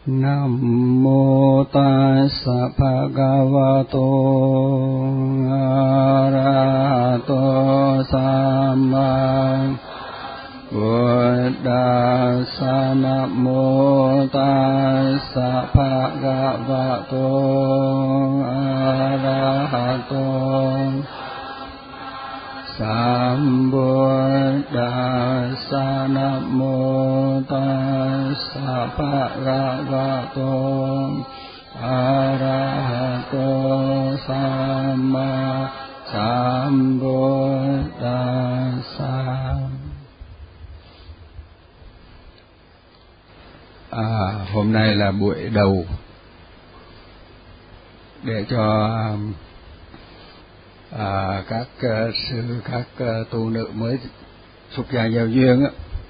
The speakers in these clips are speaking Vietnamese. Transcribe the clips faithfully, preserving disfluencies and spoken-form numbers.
Nam mô tassa bhagavato arahato samma Buddhassa. Nam mô tassa bhagavato arahato Sambuddhassa. Nam mô tassa bhagavato arahato samma Sambuddhassa. À, hôm nay là buổi đầu để cho à, các uh, sư, các uh, tu nữ mới xuất gia giao duyên á,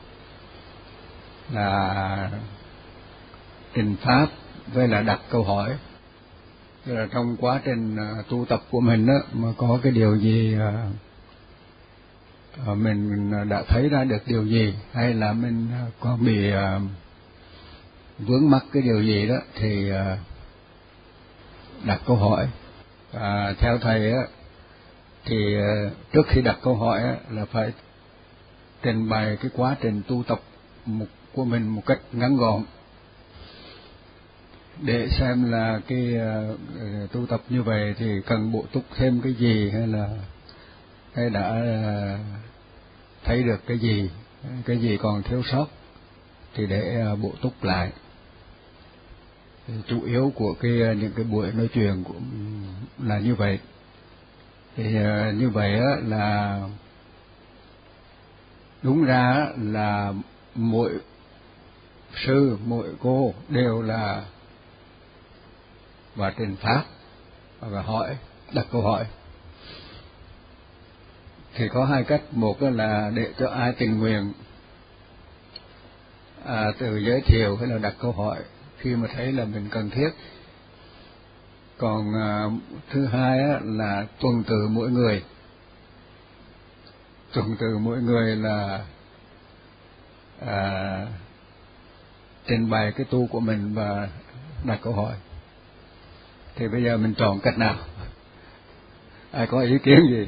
là trình pháp với là đặt câu hỏi. Tức là trong quá trình uh, tu tập của mình á, mà có cái điều gì uh, mình đã thấy ra được điều gì, hay là mình uh, có bị uh, vướng mắc cái điều gì đó, thì uh, đặt câu hỏi. Và theo thầy á, thì uh, trước khi đặt câu hỏi á, là phải trình bày cái quá trình tu tập một, của mình một cách ngắn gọn, để xem là cái uh, tu tập như vậy thì cần bổ túc thêm cái gì, hay là hay đã uh, thấy được cái gì, cái gì còn thiếu sót thì để uh, bổ túc lại. Thì chủ yếu của cái những cái buổi nói chuyện của là như vậy. Thì uh, như vậy á, là đúng ra là mỗi sư, mỗi cô đều là và trình pháp và hỏi, đặt câu hỏi. Thì có hai cách, một là để cho ai tình nguyện à, từ giới thiệu hay là đặt câu hỏi khi mà thấy là mình cần thiết. Còn à, thứ hai á, là tuần tự mỗi người, tuần tự mỗi người là à, trình bày cái tu của mình và đặt câu hỏi. Thì bây giờ mình chọn cách nào? Ai có ý kiến gì?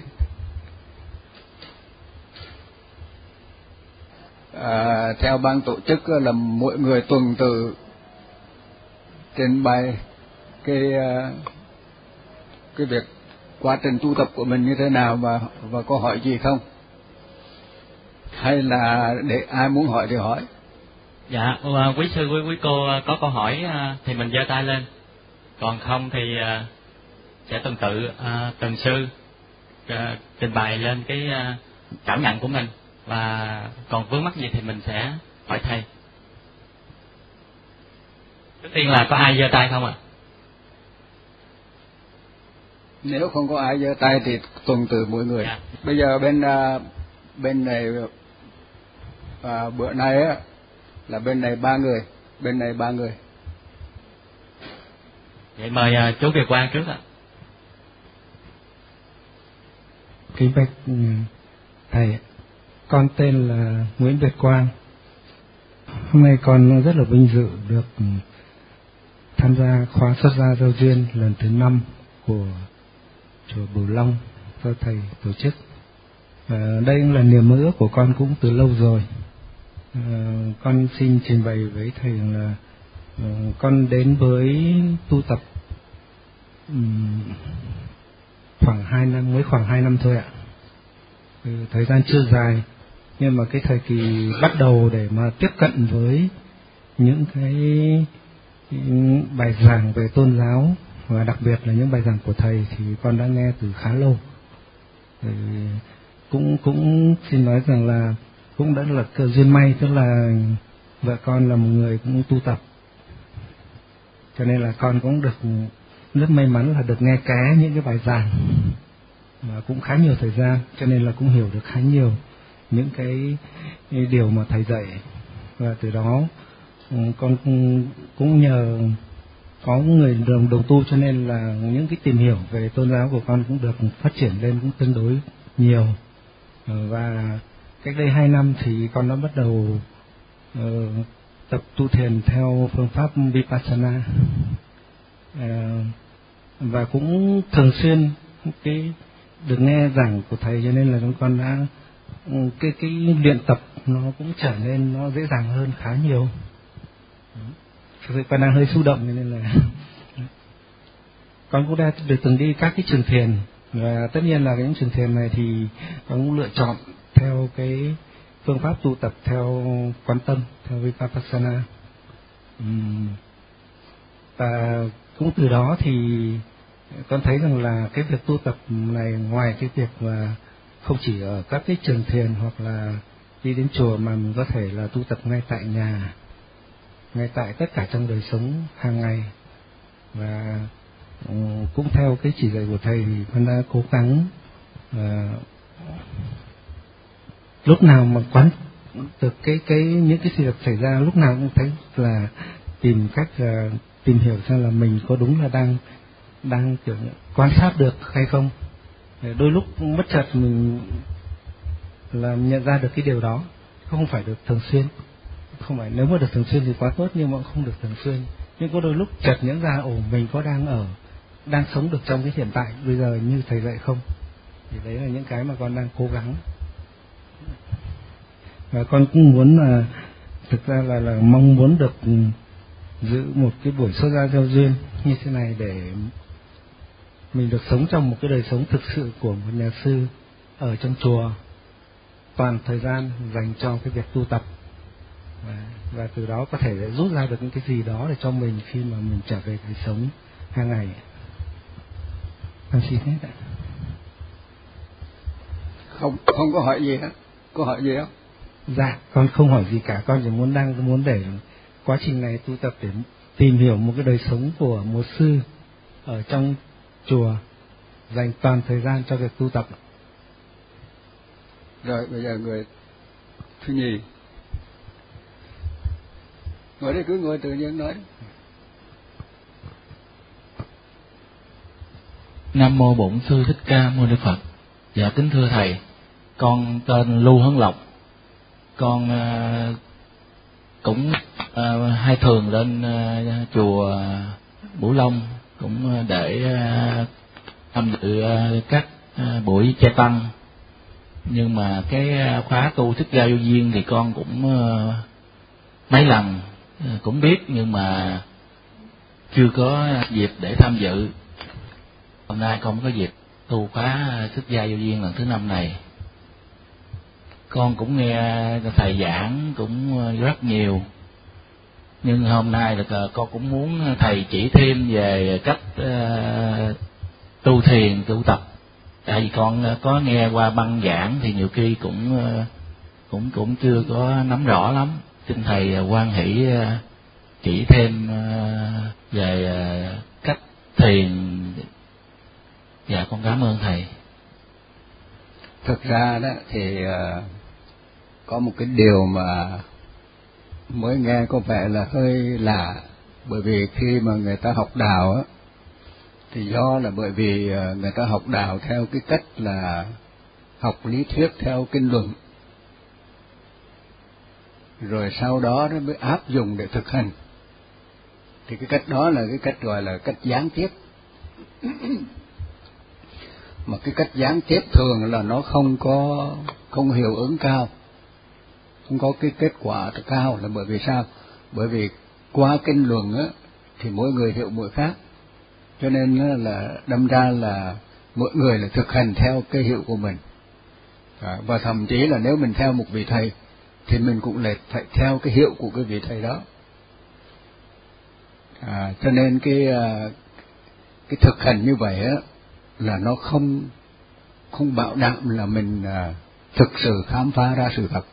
À, theo ban tổ chức là mỗi người tuần tự trình bày cái cái việc quá trình tu tập của mình như thế nào, và và có hỏi gì không, hay là để ai muốn hỏi thì hỏi? Dạ, quý sư, quý quý cô có câu hỏi thì mình giơ tay lên, còn không thì sẽ tuần tự từng sư trình bày lên cái cảm nhận của mình, và còn vướng mắc gì thì mình sẽ hỏi thầy. Trước tiên là có ai giơ tay không ạ? À? Nếu không có ai giơ tay thì tuần tự mỗi người. Dạ. Bây giờ bên uh, bên này uh, bữa nay á là bên này ba người, bên này ba người. Vậy mời uh, chú Việt Quang trước ạ. Kính bạch thầy, con tên là Nguyễn Việt Quang. Hôm nay con rất là vinh dự được tham gia khóa xuất gia giao duyên lần thứ năm của chùa Bửu Long do thầy tổ chức. À, đây là niềm mơ ước của con cũng từ lâu rồi. À, con xin trình bày với thầy là à, con đến với tu tập um, khoảng hai năm, mới khoảng hai năm thôi ạ. Ừ, thời gian chưa dài, nhưng mà cái thời kỳ bắt đầu để mà tiếp cận với những cái bài giảng về tôn giáo, và đặc biệt là những bài giảng của thầy, thì con đã nghe từ khá lâu. Thì cũng cũng xin nói rằng là cũng đã là cơ duyên may, tức là vợ con là một người cũng tu tập, cho nên là con cũng được rất may mắn là được nghe ké những cái bài giảng, và cũng khá nhiều thời gian, cho nên là cũng hiểu được khá nhiều những cái, cái điều mà thầy dạy. Và từ đó con cũng nhờ có người đồng đồng tu, cho nên là những cái tìm hiểu về tôn giáo của con cũng được phát triển lên cũng tương đối nhiều. Và cách đây hai năm thì con đã bắt đầu uh, tập tu thiền theo phương pháp Vipassana, à, và cũng thường xuyên cái được nghe giảng của thầy, cho nên là chúng con đã cái cái luyện tập nó cũng trở nên nó dễ dàng hơn khá nhiều. Thực sự con đang hơi xúc động, nên là con cũng đã được từng đi các cái trường thiền, và tất nhiên là những trường thiền này thì con cũng lựa chọn theo cái phương pháp tu tập theo quán tâm, theo Vipassana. Uhm. Và cũng từ đó thì con thấy rằng là cái việc tu tập này, ngoài cái việc mà không chỉ ở các cái trường thiền hoặc là đi đến chùa, mà mình có thể là tu tập ngay tại nhà, ngay tại tất cả trong đời sống hàng ngày. Và um, cũng theo cái chỉ dạy của thầy thì con đã cố gắng uh, lúc nào mà quán được cái cái những cái sự việc xảy ra, lúc nào cũng thấy là tìm cách là tìm hiểu xem là mình có đúng là đang đang kiểu quan sát được hay không. Đôi lúc bất chợt mình là nhận ra được cái điều đó, không phải được thường xuyên, không phải nếu mà được thường xuyên thì quá tốt, nhưng mà không được thường xuyên. Nhưng có đôi lúc chợt nhận ra, ồ, mình có đang ở đang sống được trong cái hiện tại bây giờ như thầy dạy không? Thì đấy là những cái mà con đang cố gắng. Và con cũng muốn là thực ra là là mong muốn được giữ một cái buổi xuất gia giao duyên như thế này, để mình được sống trong một cái đời sống thực sự của một nhà sư ở trong chùa, toàn thời gian dành cho cái việc tu tập, và, và từ đó có thể rút ra được những cái gì đó để cho mình khi mà mình trở về đời sống hàng ngày. Con xin hết ạ. Không không có hỏi gì hết. Có hỏi gì không? Dạ, con không hỏi gì cả. Con chỉ muốn đang muốn để quá trình này tu tập để tìm hiểu một cái đời sống của một sư ở trong chùa, dành toàn thời gian cho việc tu tập. Rồi bây giờ người thứ nhì, ngồi đây, cứ ngồi tự nhiên nói. Nam mô Bổn Sư Thích Ca Mâu Ni Phật. Dạ kính thưa thầy, con tên Lưu Hấn Lộc. Con uh, cũng uh, hay thường lên uh, chùa Bửu Long, cũng uh, để uh, tham dự uh, các uh, buổi trai tăng. Nhưng mà cái uh, khóa tu Thích Ca Vô Duyên thì con cũng uh, mấy lần uh, cũng biết, nhưng mà chưa có dịp để tham dự. Hôm nay con có dịp tu khóa Thích Ca Vô Duyên lần thứ năm này. Con cũng nghe thầy giảng cũng rất nhiều, nhưng hôm nay là con cũng muốn thầy chỉ thêm về cách uh, tu thiền, tu tập. Tại vì con có nghe qua băng giảng thì nhiều khi cũng uh, cũng cũng chưa có nắm rõ lắm. Xin thầy hoan hỷ uh, chỉ thêm uh, về uh, cách thiền. Dạ con cảm ơn thầy. Thực ra đó thì uh, có một cái điều mà mới nghe có vẻ là hơi lạ, bởi vì khi mà người ta học đạo á, thì do là bởi vì uh, người ta học đạo theo cái cách là học lý thuyết theo kinh luận, rồi sau đó nó mới áp dụng để thực hành. Thì cái cách đó là cái cách gọi là cách gián tiếp. Mà cái cách gián tiếp thường là nó không có không hiệu ứng cao, không có cái kết quả cao, là bởi vì sao? Bởi vì qua kinh luận á thì mỗi người hiểu mỗi khác, cho nên là đâm ra là mỗi người là thực hành theo cái hiệu của mình. À, và thậm chí là nếu mình theo một vị thầy thì mình cũng lại phải theo cái hiệu của cái vị thầy đó. À, cho nên cái cái thực hành như vậy á là nó không không bảo đảm là mình à, thực sự khám phá ra sự thật.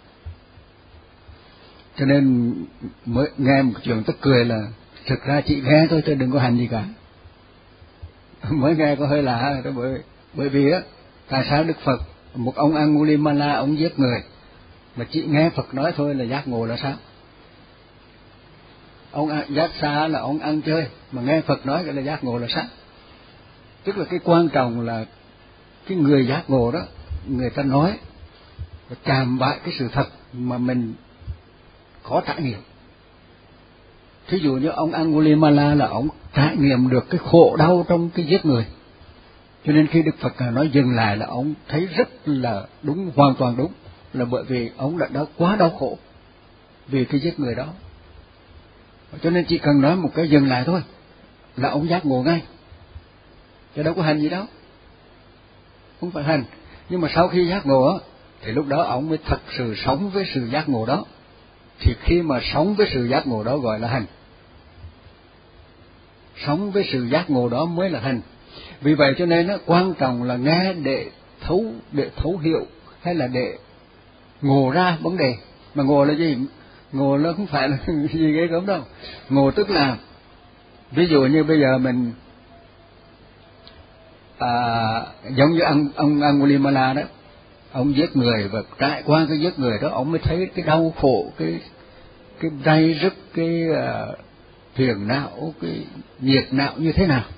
Cho nên mới nghe một chuyện tức cười là thực ra chị nghe thôi chứ đừng có hành gì cả. Mới nghe có hơi lạ, bởi bởi vì á, tại sao Đức Phật, một ông Angulimala ông giết người, mà chị nghe Phật nói thôi là giác ngộ là sao? Ông giác xa là ông ăn chơi, mà nghe Phật nói cái là giác ngộ là sao? Tức là cái quan trọng là cái người giác ngộ đó, người ta nói chạm bại cái sự thật mà mình khó trải nghiệm. thí dụ như ông Angulimala là ông trải nghiệm được cái khổ đau trong cái giết người, cho nên khi Đức Phật nói dừng lại là ông thấy rất là đúng, hoàn toàn đúng, là bởi vì ông đã, đã quá đau khổ vì cái giết người đó. Cho nên chỉ cần nói một cái dừng lại thôi là ông giác ngộ ngay, chứ đâu có hành gì đâu, không phải hành. Nhưng mà sau khi giác ngộ thì lúc đó ông mới thật sự sống với sự giác ngộ đó. Thì khi mà sống với sự giác ngộ đó gọi là hành. Sống với sự giác ngộ đó mới là hành. Vì vậy cho nên nó quan trọng là nghe để thấu, để thấu hiểu, hay là để ngộ ra vấn đề. Mà ngộ là gì? Ngộ nó không phải là gì ghê gớm đâu. Ngộ tức là, ví dụ như bây giờ mình à, giống như ông, ông Angulimala đó, ông giết người và trải qua cái giết người đó, ông mới thấy cái đau khổ, cái cái day rứt, cái uh, phiền não, cái nhiệt não như thế nào.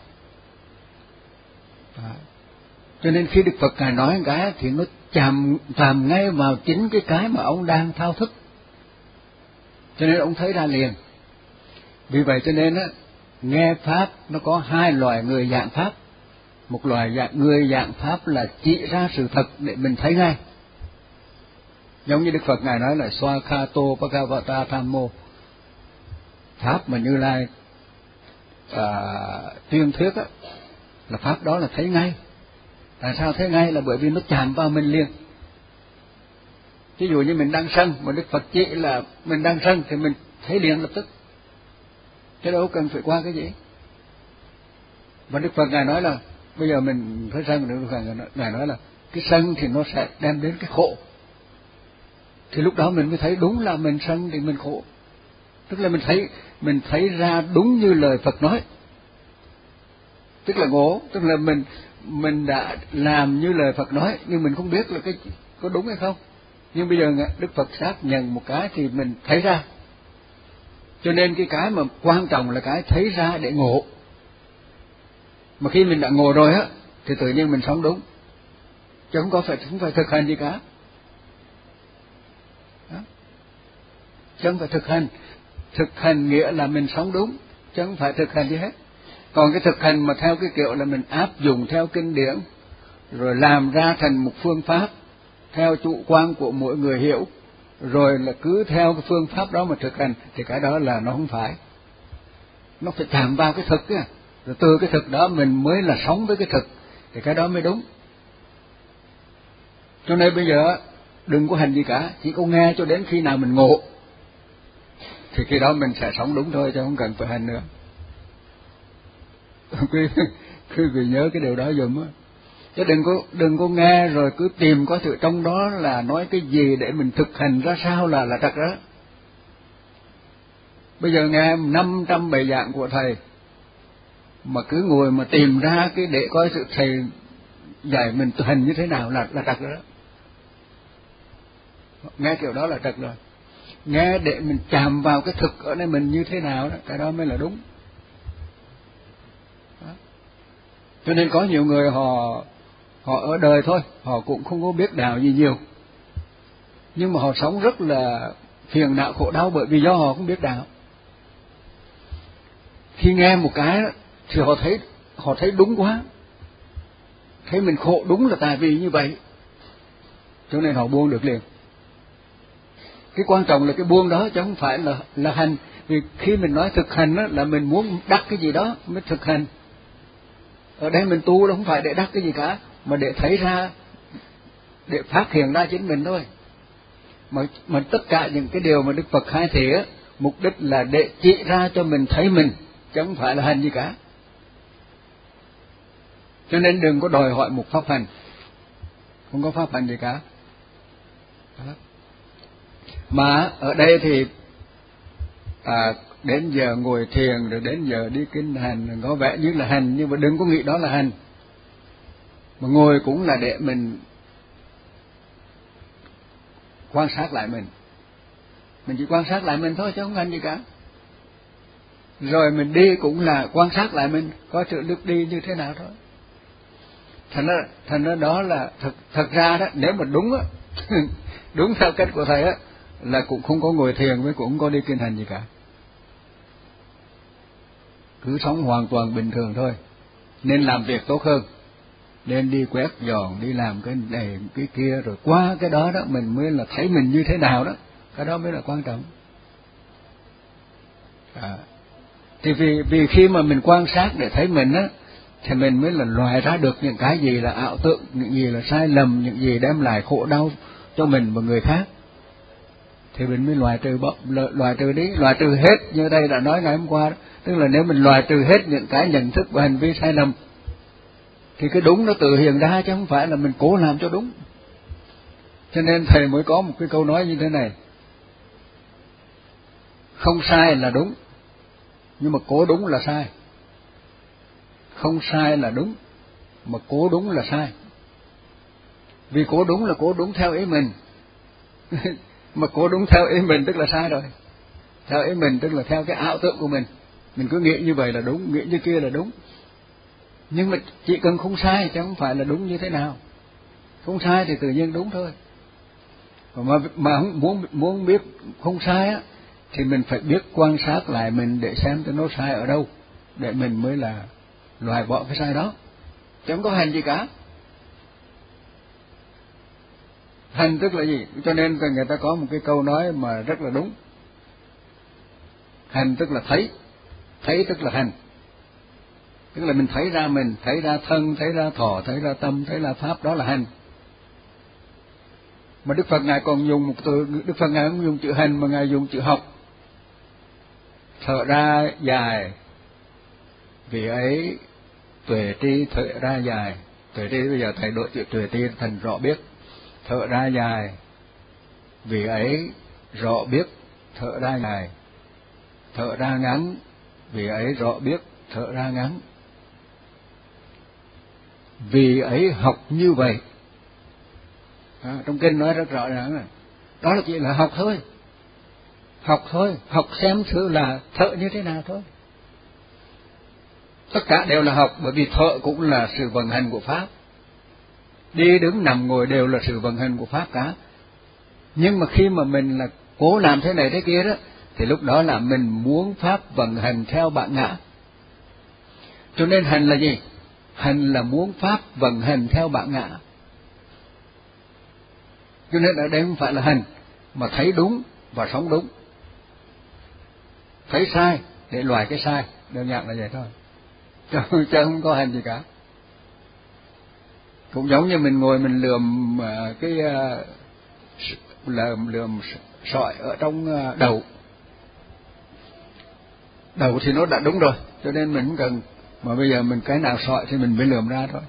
À, cho nên khi Đức Phật Ngài nói cái thì nó chạm chạm ngay vào chính cái cái mà ông đang thao thức, cho nên ông thấy ra liền. Vì vậy cho nên á, nghe pháp nó có hai loại người dạng pháp. Một loại dạng người dạng pháp là chỉ ra sự thật để mình thấy ngay, giống như Đức Phật Ngài nói là Swakato Bhagavata Thammo, pháp mà Như Lai à, tuyên thuyết á, là pháp đó là thấy ngay. Tại sao thấy ngay? Là bởi vì nó chạm vào mình liền. Ví dụ như mình đang sân, mà Đức Phật chỉ là mình đang sân thì mình thấy liền lập tức, chứ đâu cần phải qua cái gì. Và Đức Phật Ngài nói là bây giờ mình phải sân, Đức Phật Ngài nói là cái sân thì nó sẽ đem đến cái khổ. Thì lúc đó mình mới thấy đúng là mình sân thì mình khổ. Tức là mình thấy mình thấy ra đúng như lời Phật nói. Tức là ngộ, tức là mình mình đã làm như lời Phật nói, nhưng mình không biết là cái có đúng hay không. Nhưng bây giờ Đức Phật xác nhận một cái thì mình thấy ra. Cho nên cái cái mà quan trọng là cái thấy ra để ngộ. Mà khi mình đã ngộ rồi á thì tự nhiên mình sống đúng, chứ không có phải không phải thực hành gì cả. Đó. Chứ không phải thực hành. Thực hành nghĩa là mình sống đúng, chứ không phải thực hành gì hết. Còn cái thực hành mà theo cái kiểu là mình áp dụng theo kinh điển, rồi làm ra thành một phương pháp theo chủ quan của mỗi người hiểu, rồi là cứ theo cái phương pháp đó mà thực hành, thì cái đó là nó không phải. Nó phải chạm vào cái thực á, rồi từ cái thực đó mình mới là sống với cái thực, thì cái đó mới đúng. Cho nên bây giờ đừng có hành gì cả, chỉ có nghe cho đến khi nào mình ngộ, thì khi đó mình sẽ sống đúng thôi, chứ không cần phải hành nữa. Quý vị nhớ cái điều đó dùm á, chứ đừng có đừng có nghe rồi cứ tìm có sự trong đó là nói cái gì để mình thực hành ra sao là là trật đó. Bây giờ nghe năm trăm bài giảng của thầy mà cứ ngồi mà tìm ra cái để coi sự thầy dạy mình hành như thế nào là là trật đó. Nghe kiểu đó là trật rồi. Nghe để mình chạm vào cái thực ở đây mình như thế nào đó, cái đó mới là đúng. Đó. Cho nên có nhiều người họ họ ở đời thôi, họ cũng không có biết đạo gì nhiều, nhưng mà họ sống rất là phiền não khổ đau bởi vì do họ không biết đạo. Khi nghe một cái thì họ thấy họ thấy đúng quá, thấy mình khổ đúng là tại vì như vậy, cho nên họ buông được liền. Cái quan trọng là cái buông đó, chứ không phải là là hành. Vì khi mình nói thực hành đó, là mình muốn đắc cái gì đó mới thực hành. Ở đây mình tu đó không phải để đắc cái gì cả, mà để thấy ra, để phát hiện ra chính mình thôi. Mà, mà tất cả những cái điều mà Đức Phật khai thị á, mục đích là để chỉ ra cho mình thấy mình, chứ không phải là hành gì cả. Cho nên đừng có đòi hỏi một pháp hành, không có pháp hành gì cả. Đó. Mà ở đây thì à, đến giờ ngồi thiền rồi đến giờ đi kinh hành có vẻ như là hành, nhưng mà đừng có nghĩ đó là hành. Mà ngồi cũng là để mình quan sát lại mình, mình chỉ quan sát lại mình thôi chứ không hành gì cả. Rồi mình đi cũng là quan sát lại mình, có sự bước đi như thế nào thôi. Thành ra, thành ra đó là thật, thật ra đó, nếu mà đúng á, đúng theo cách của thầy á, là cũng không có ngồi thiền với cũng không có đi kinh hành gì cả. cứ sống hoàn toàn bình thường thôi, nên làm việc tốt hơn, nên đi quét dọn, đi làm cái này cái kia, rồi qua cái đó đó mình mới là thấy mình như thế nào đó, cái đó mới là quan trọng. À, thì vì vì khi mà mình quan sát để thấy mình á, thì mình mới là loại ra được những cái gì là ảo tượng, những gì là sai lầm, những gì đem lại khổ đau cho mình và người khác, thì mình mới loại trừ bỏ, loại trừ đi, loại trừ hết như đây đã nói ngày hôm qua đó. Tức là nếu mình loại trừ hết những cái nhận thức và hành vi sai lầm, thì cái đúng nó tự hiện ra, chứ không phải là mình cố làm cho đúng. Cho nên thầy mới có một cái câu nói như thế này: không sai là đúng, nhưng mà cố đúng là sai. Không sai là đúng, mà cố đúng là sai. Vì cố đúng là cố đúng theo ý mình mà cố đúng theo ý mình tức là sai rồi. Theo ý mình tức là theo cái ảo tưởng của mình, mình cứ nghĩ như vậy là đúng, nghĩ như kia là đúng. Nhưng mà chỉ cần không sai, chứ không phải là đúng như thế nào. Không sai thì tự nhiên đúng thôi. Mà mà muốn muốn biết không sai á, thì mình phải biết quan sát lại mình để xem cho nó sai ở đâu, để mình mới là loại bỏ cái sai đó, chứ không có hành gì cả. Hành tức là gì? Cho nên người ta có một cái câu nói mà rất là đúng. Hành tức là thấy, thấy tức là hành. Tức là mình thấy ra mình, thấy ra thân, thấy ra thọ, thấy ra tâm, thấy ra pháp, đó là hành. Mà Đức Phật Ngài còn dùng một từ, Đức Phật Ngài không dùng chữ hành mà Ngài dùng chữ học. Thở ra dài, vì ấy tuệ tri thở ra dài. Tuệ tri bây giờ thầy đổi chữ tuệ tri thành rõ biết. Thở ra dài, vì ấy rõ biết thở ra dài. Thở ra ngắn, vì ấy rõ biết thở ra ngắn. Vì ấy học như vậy. À, trong kinh nói rất rõ ràng, đó là chỉ là học thôi, học thôi, học xem thử là thở như thế nào thôi. Tất cả đều là học, bởi vì thở cũng là sự vận hành của pháp, đi đứng nằm ngồi đều là sự vận hành của pháp cả. Nhưng mà khi mà mình là cố làm thế này thế kia đó, thì lúc đó là mình muốn pháp vận hành theo bản ngã. Cho nên hành là gì? Hành là muốn pháp vận hành theo bản ngã. Cho nên ở đây không phải là hành, mà thấy đúng và sống đúng. Thấy sai để loại cái sai, đơn giản là vậy thôi, chứ, chứ không có hành gì cả. Cũng giống như mình ngồi mình lườm cái lườm, lườm sỏi ở trong đầu. Đầu thì nó đã đúng rồi, cho nên mình không cần, mà bây giờ mình cái nào sỏi thì mình mới lườm ra thôi.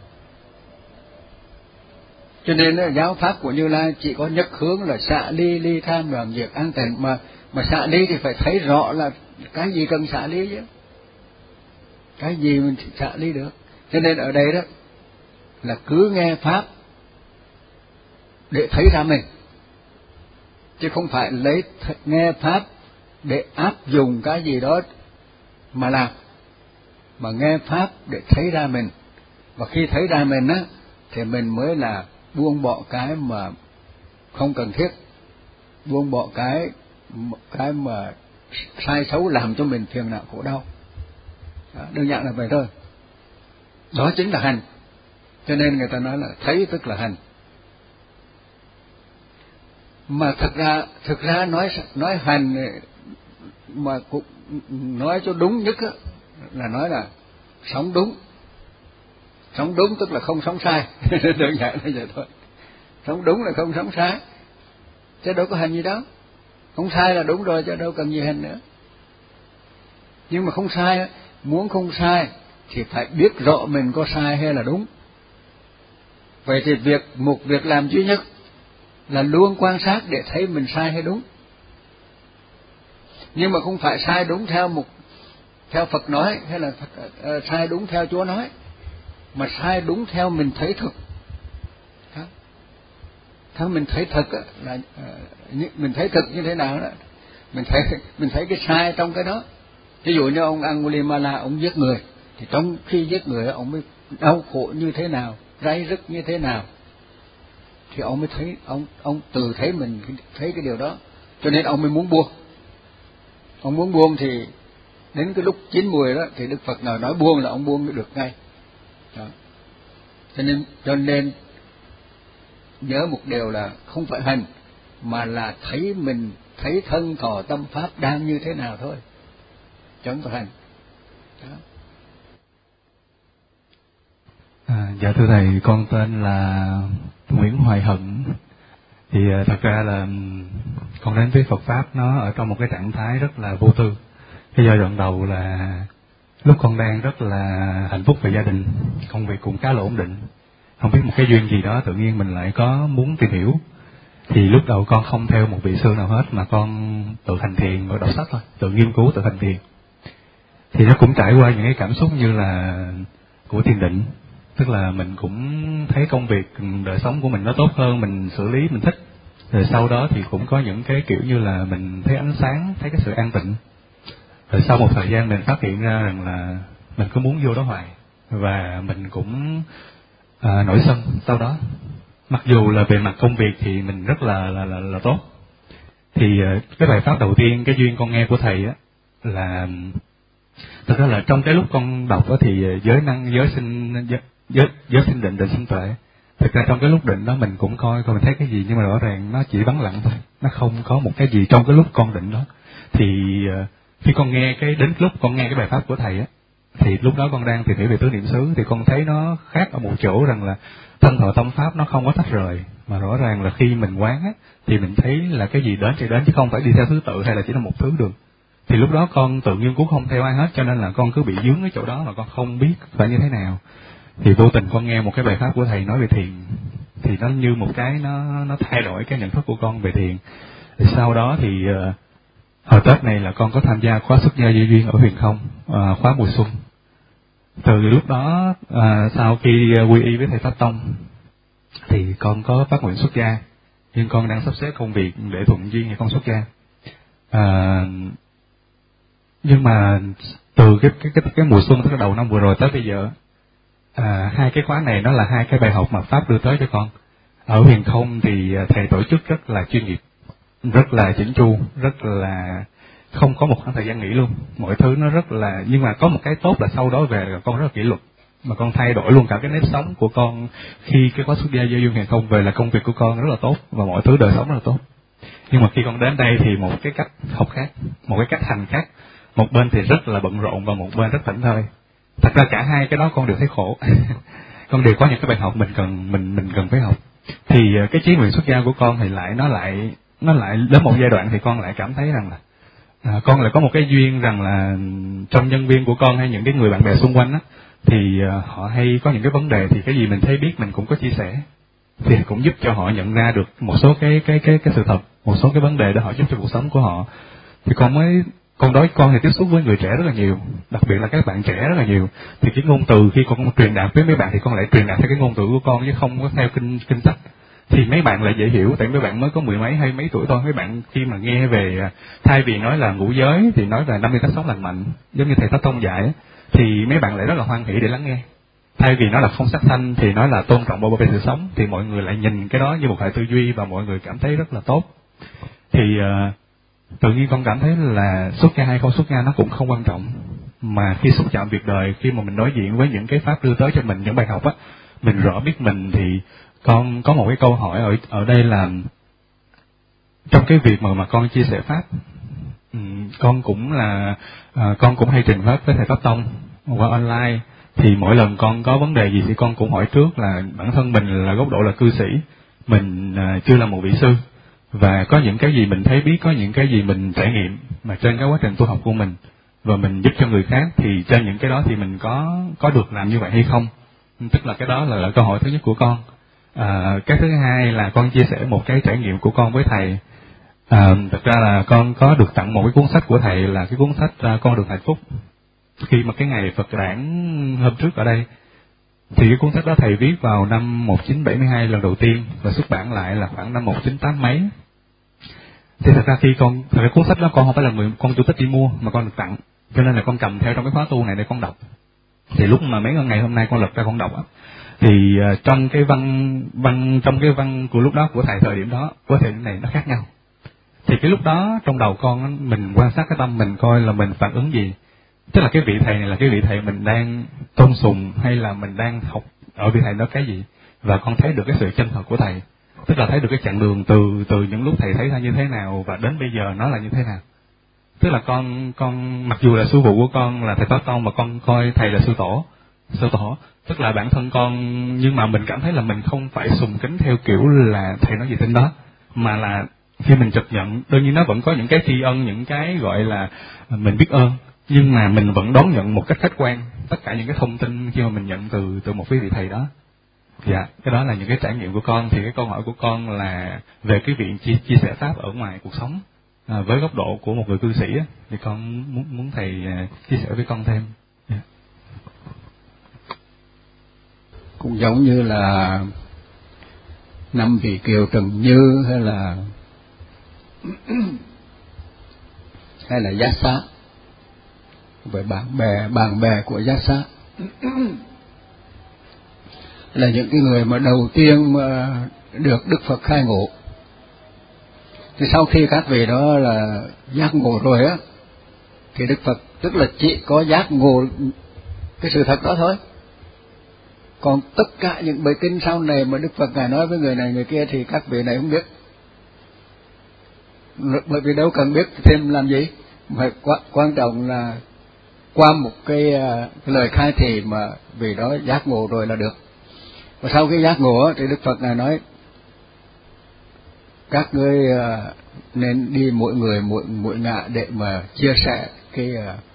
Cho nên giáo pháp của Như Lai chỉ có nhất hướng là xả ly, ly tham, đoạn diệt, an tịnh. Mà mà xả ly thì phải thấy rõ là cái gì cần xả ly chứ, cái gì mình xả ly được. Cho nên ở đây đó là cứ nghe pháp để thấy ra mình, chứ không phải lấy nghe pháp để áp dụng cái gì đó mà làm, mà nghe pháp để thấy ra mình. Và khi thấy ra mình á, thì mình mới là buông bỏ cái mà không cần thiết, buông bỏ cái cái mà sai xấu làm cho mình phiền não khổ đau. Đó, đơn giản là vậy thôi. Đó chính là hành. Cho nên người ta nói là thấy tức là hành. Mà thực ra thực ra nói nói hành mà cũng nói cho đúng nhất á, là nói là sống đúng. Sống đúng tức là không sống sai. Đơn giản là vậy thôi. Sống đúng là không sống sai, chứ đâu có hành gì đó. Không sai là đúng rồi, chứ đâu cần gì hành nữa. Nhưng mà không sai, muốn không sai thì phải biết rõ mình có sai hay là đúng. Vậy thì việc một việc làm duy nhất là luôn quan sát để thấy mình sai hay đúng. Nhưng mà không phải sai đúng theo một theo Phật nói, hay là uh, sai đúng theo Chúa nói, mà sai đúng theo mình thấy thực. Theo mình thấy thực là uh, mình thấy thực như thế nào đó, mình thấy mình thấy cái sai trong cái đó. Ví dụ như ông Angulimala, ông giết người, thì trong khi giết người ông mới đau khổ như thế nào, ray rứt như thế nào, thì ông mới thấy, ông ông từ thấy mình thấy cái điều đó, cho nên ông mới muốn buông. Ông muốn buông thì đến cái lúc chín mùi đó thì Đức Phật nào nói buông là ông buông được ngay. Đó. Cho nên cho nên nhớ một điều là không phải hành, mà là thấy mình, thấy thân thọ tâm pháp đang như thế nào thôi, chứ không phải hành. Đó. À, dạ thưa thầy, con tên là Nguyễn Hoài Hận. Thì thật ra là con đến với Phật pháp nó ở trong một cái trạng thái rất là vô tư. Cái giai đoạn đầu là lúc con đang rất là hạnh phúc về gia đình, công việc cũng khá là ổn định, không biết một cái duyên gì đó tự nhiên mình lại có muốn tìm hiểu. Thì lúc đầu con không theo một vị sư nào hết, mà con tự hành thiền và đọc sách thôi, tự nghiên cứu, tự hành thiền. Thì nó cũng trải qua những cái cảm xúc như là của thiền định, tức là mình cũng thấy công việc, đời sống của mình nó tốt hơn, mình xử lý mình thích. Rồi sau đó thì cũng có những cái kiểu như là mình thấy ánh sáng, thấy cái sự an tịnh. Rồi sau một thời gian mình phát hiện ra rằng là mình cứ muốn vô đó hoài, và mình cũng à, nổi sân sau đó. Mặc dù là về mặt công việc thì mình rất là là là, là tốt. Thì cái bài pháp đầu tiên, cái duyên con nghe của thầy á, là thực ra là trong cái lúc con đọc á thì giới năng, giới sinh, giới, giới, giới sinh định, định sinh tuệ. Thực ra trong cái lúc định đó mình cũng coi coi mình thấy cái gì, nhưng mà rõ ràng nó chỉ vắng lặng thôi, nó không có một cái gì trong cái lúc con định đó. Thì khi con nghe cái đến lúc con nghe cái bài pháp của thầy á, thì lúc đó con đang tìm hiểu về tứ niệm xứ, thì con thấy nó khác ở một chỗ rằng là thân thọ tâm pháp nó không có tách rời, mà rõ ràng là khi mình quán á thì mình thấy là cái gì đến thì đến, chứ không phải đi theo thứ tự hay là chỉ là một thứ được. Thì lúc đó con tự nghiên cứu không theo ai hết, cho nên là con cứ bị dướng ở chỗ đó mà con không biết phải như thế nào. Thì vô tình con nghe một cái bài pháp của thầy nói về thiền, thì nó như một cái nó nó thay đổi cái nhận thức của con về thiền. Thì sau đó thì uh, hồi Tết này là con có tham gia khóa xuất gia duy duyên ở Huyền Không, uh, khóa mùa xuân. Từ lúc đó uh, sau khi uh, quy y với thầy Pháp Tông thì con có phát nguyện xuất gia, nhưng con đang sắp xếp công việc để thuận duyên thì con xuất gia. Uh, nhưng mà từ cái cái cái, cái mùa xuân, tức là đầu năm vừa rồi tới bây giờ, à, hai cái khóa này nó là hai cái bài học mà Pháp đưa tới cho con. Ở Huyền Không thì thầy tổ chức rất là chuyên nghiệp, rất là chỉnh chu, rất là không có một khoảng thời gian nghỉ luôn, mọi thứ nó rất là, nhưng mà có một cái tốt là sau đó về là con rất là kỷ luật, mà con thay đổi luôn cả cái nếp sống của con. Khi cái khóa xuất gia do Huyền Không về là công việc của con rất là tốt và mọi thứ đời sống rất là tốt. Nhưng mà khi con đến đây thì một cái cách học khác, một cái cách hành khác, một bên thì rất là bận rộn và một bên rất thảnh thơi. Thật ra cả hai cái đó con đều thấy khổ. Con đều có những cái bài học mình cần mình mình cần phải học. Thì cái chí nguyện xuất gia của con thì lại nó lại nó lại đến một giai đoạn thì con lại cảm thấy rằng là à, con lại có một cái duyên rằng là trong nhân viên của con hay những cái người bạn bè xung quanh á, thì à, họ hay có những cái vấn đề, thì cái gì mình thấy biết mình cũng có chia sẻ, thì cũng giúp cho họ nhận ra được một số cái cái cái cái sự thật, một số cái vấn đề để họ giúp cho cuộc sống của họ. Thì con mới con đối con thì tiếp xúc với người trẻ rất là nhiều, đặc biệt là các bạn trẻ rất là nhiều. Thì cái ngôn từ khi con truyền đạt với mấy bạn thì con lại truyền đạt theo cái ngôn từ của con chứ không có theo kinh kinh sách. Thì mấy bạn lại dễ hiểu, tại mấy bạn mới có mười mấy hay mấy tuổi thôi. Mấy bạn khi mà nghe về thay vì nói là ngũ giới thì nói là năm mươi cách sống lành mạnh, giống như thầy Pháp Tông dạy, thì mấy bạn lại rất là hoan hỷ để lắng nghe. Thay vì nói là không sát sanh thì nói là tôn trọng bảo vệ sự sống, thì mọi người lại nhìn cái đó như một hệ tư duy và mọi người cảm thấy rất là tốt. Thì uh, tự nhiên con cảm thấy là xuất gia hay không xuất gia nó cũng không quan trọng, mà khi xúc chạm việc đời, khi mà mình đối diện với những cái pháp đưa tới cho mình những bài học á, mình rõ biết mình. Thì con có một cái câu hỏi ở ở đây là trong cái việc mà mà con chia sẻ pháp, um, con cũng là uh, con cũng hay trình pháp với thầy Pháp Tông qua online. Thì mỗi lần con có vấn đề gì thì con cũng hỏi trước là bản thân mình là góc độ là cư sĩ, mình uh, chưa là một vị sư, và có những cái gì mình thấy biết, có những cái gì mình trải nghiệm mà trên cái quá trình tu học của mình, và mình giúp cho người khác, thì trên những cái đó thì mình có có được làm như vậy hay không. Tức là cái đó là, là câu hỏi thứ nhất của con. À, cái thứ hai là con chia sẻ một cái trải nghiệm của con với thầy. À, thật ra là con có được tặng một cái cuốn sách của thầy là cái cuốn sách uh, Con Đường Hạnh Phúc. Khi mà cái ngày Phật đản hôm trước ở đây, thì cái cuốn sách đó thầy viết vào năm một nghìn chín trăm bảy mươi hai lần đầu tiên, và xuất bản lại là khoảng năm một nghìn chín trăm tám mươi mấy. Thì thật ra khi con, thật ra cuốn sách đó con không phải là người con chủ tích đi mua, mà con được tặng, cho nên là con cầm theo trong cái khóa tu này để con đọc. Thì lúc mà mấy ngày hôm nay con lật ra con đọc á, thì uh, trong cái văn văn trong cái văn của lúc đó, của thầy thời điểm đó, của thời điểm này nó khác nhau. Thì cái lúc đó trong đầu con mình quan sát cái tâm mình coi là mình phản ứng gì. Tức là cái vị thầy này là cái vị thầy mình đang tôn sùng hay là mình đang học ở vị thầy đó cái gì, và con thấy được cái sự chân thật của thầy, tức là thấy được cái chặng đường từ từ những lúc thầy thấy ra như thế nào và đến bây giờ nó là như thế nào. Tức là con con mặc dù là sư phụ của con là thầy Pháp Tông mà con coi thầy là sư tổ, sư tổ, tức là bản thân con, nhưng mà mình cảm thấy là mình không phải sùng kính theo kiểu là thầy nói gì tin đó, mà là khi mình chợt nhận, đương nhiên nó vẫn có những cái tri ân, những cái gọi là mình biết ơn, nhưng mà mình vẫn đón nhận một cách khách quan tất cả những cái thông tin khi mà mình nhận từ từ một vị thầy đó. Dạ, cái đó là những cái trải nghiệm của con. Thì cái câu hỏi của con là về cái việc chia, chia sẻ pháp ở ngoài cuộc sống, à, với góc độ của một người cư sĩ á, thì con muốn muốn thầy à, chia sẻ với con thêm. Yeah. Cũng giống như là năm vị Kiều Trần Như hay là hay là Giác Xá, với bạn bè bạn bè của Giác Xá là những cái người mà đầu tiên mà được Đức Phật khai ngộ. Thì sau khi các vị đó là giác ngộ rồi á, thì Đức Phật tức là chỉ có giác ngộ cái sự thật đó thôi. Còn tất cả những bài kinh sau này mà Đức Phật Ngài nói với người này người kia thì các vị này không biết. Bởi vì đâu cần biết thêm làm gì, mà quan trọng là qua một cái, cái lời khai thị mà vì đó giác ngộ rồi là được. Và sau khi giác ngộ thì Đức Phật Ngài nói các ngươi nên đi mỗi người mỗi mỗi ngã để mà chia sẻ cái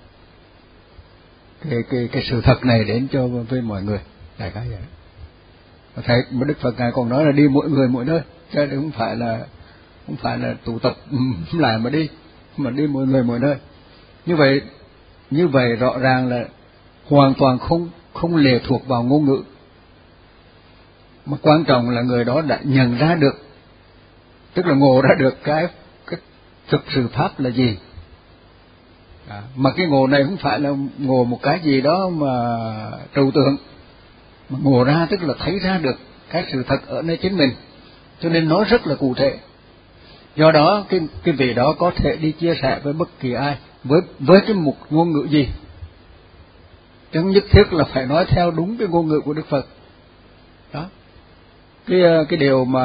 cái cái cái sự thật này đến cho với mọi người, đại khái vậy. Thầy mà Đức Phật Ngài còn nói là đi mỗi người mỗi nơi, chứ không phải là không phải là tụ tập lại mà đi, mà đi mỗi người mỗi nơi. Như vậy như vậy rõ ràng là hoàn toàn không không lệ thuộc vào ngôn ngữ, mà quan trọng là người đó đã nhận ra được, tức là ngộ ra được cái, cái thực sự pháp là gì. À, mà cái ngộ này không phải là ngộ một cái gì đó mà trừu tượng, mà ngộ ra tức là thấy ra được cái sự thật ở nơi chính mình, cho nên nó rất là cụ thể. Do đó cái cái vị đó có thể đi chia sẻ với bất kỳ ai với với cái một ngôn ngữ gì, chứ không nhất thiết là phải nói theo đúng cái ngôn ngữ của Đức Phật. Đó, cái cái điều mà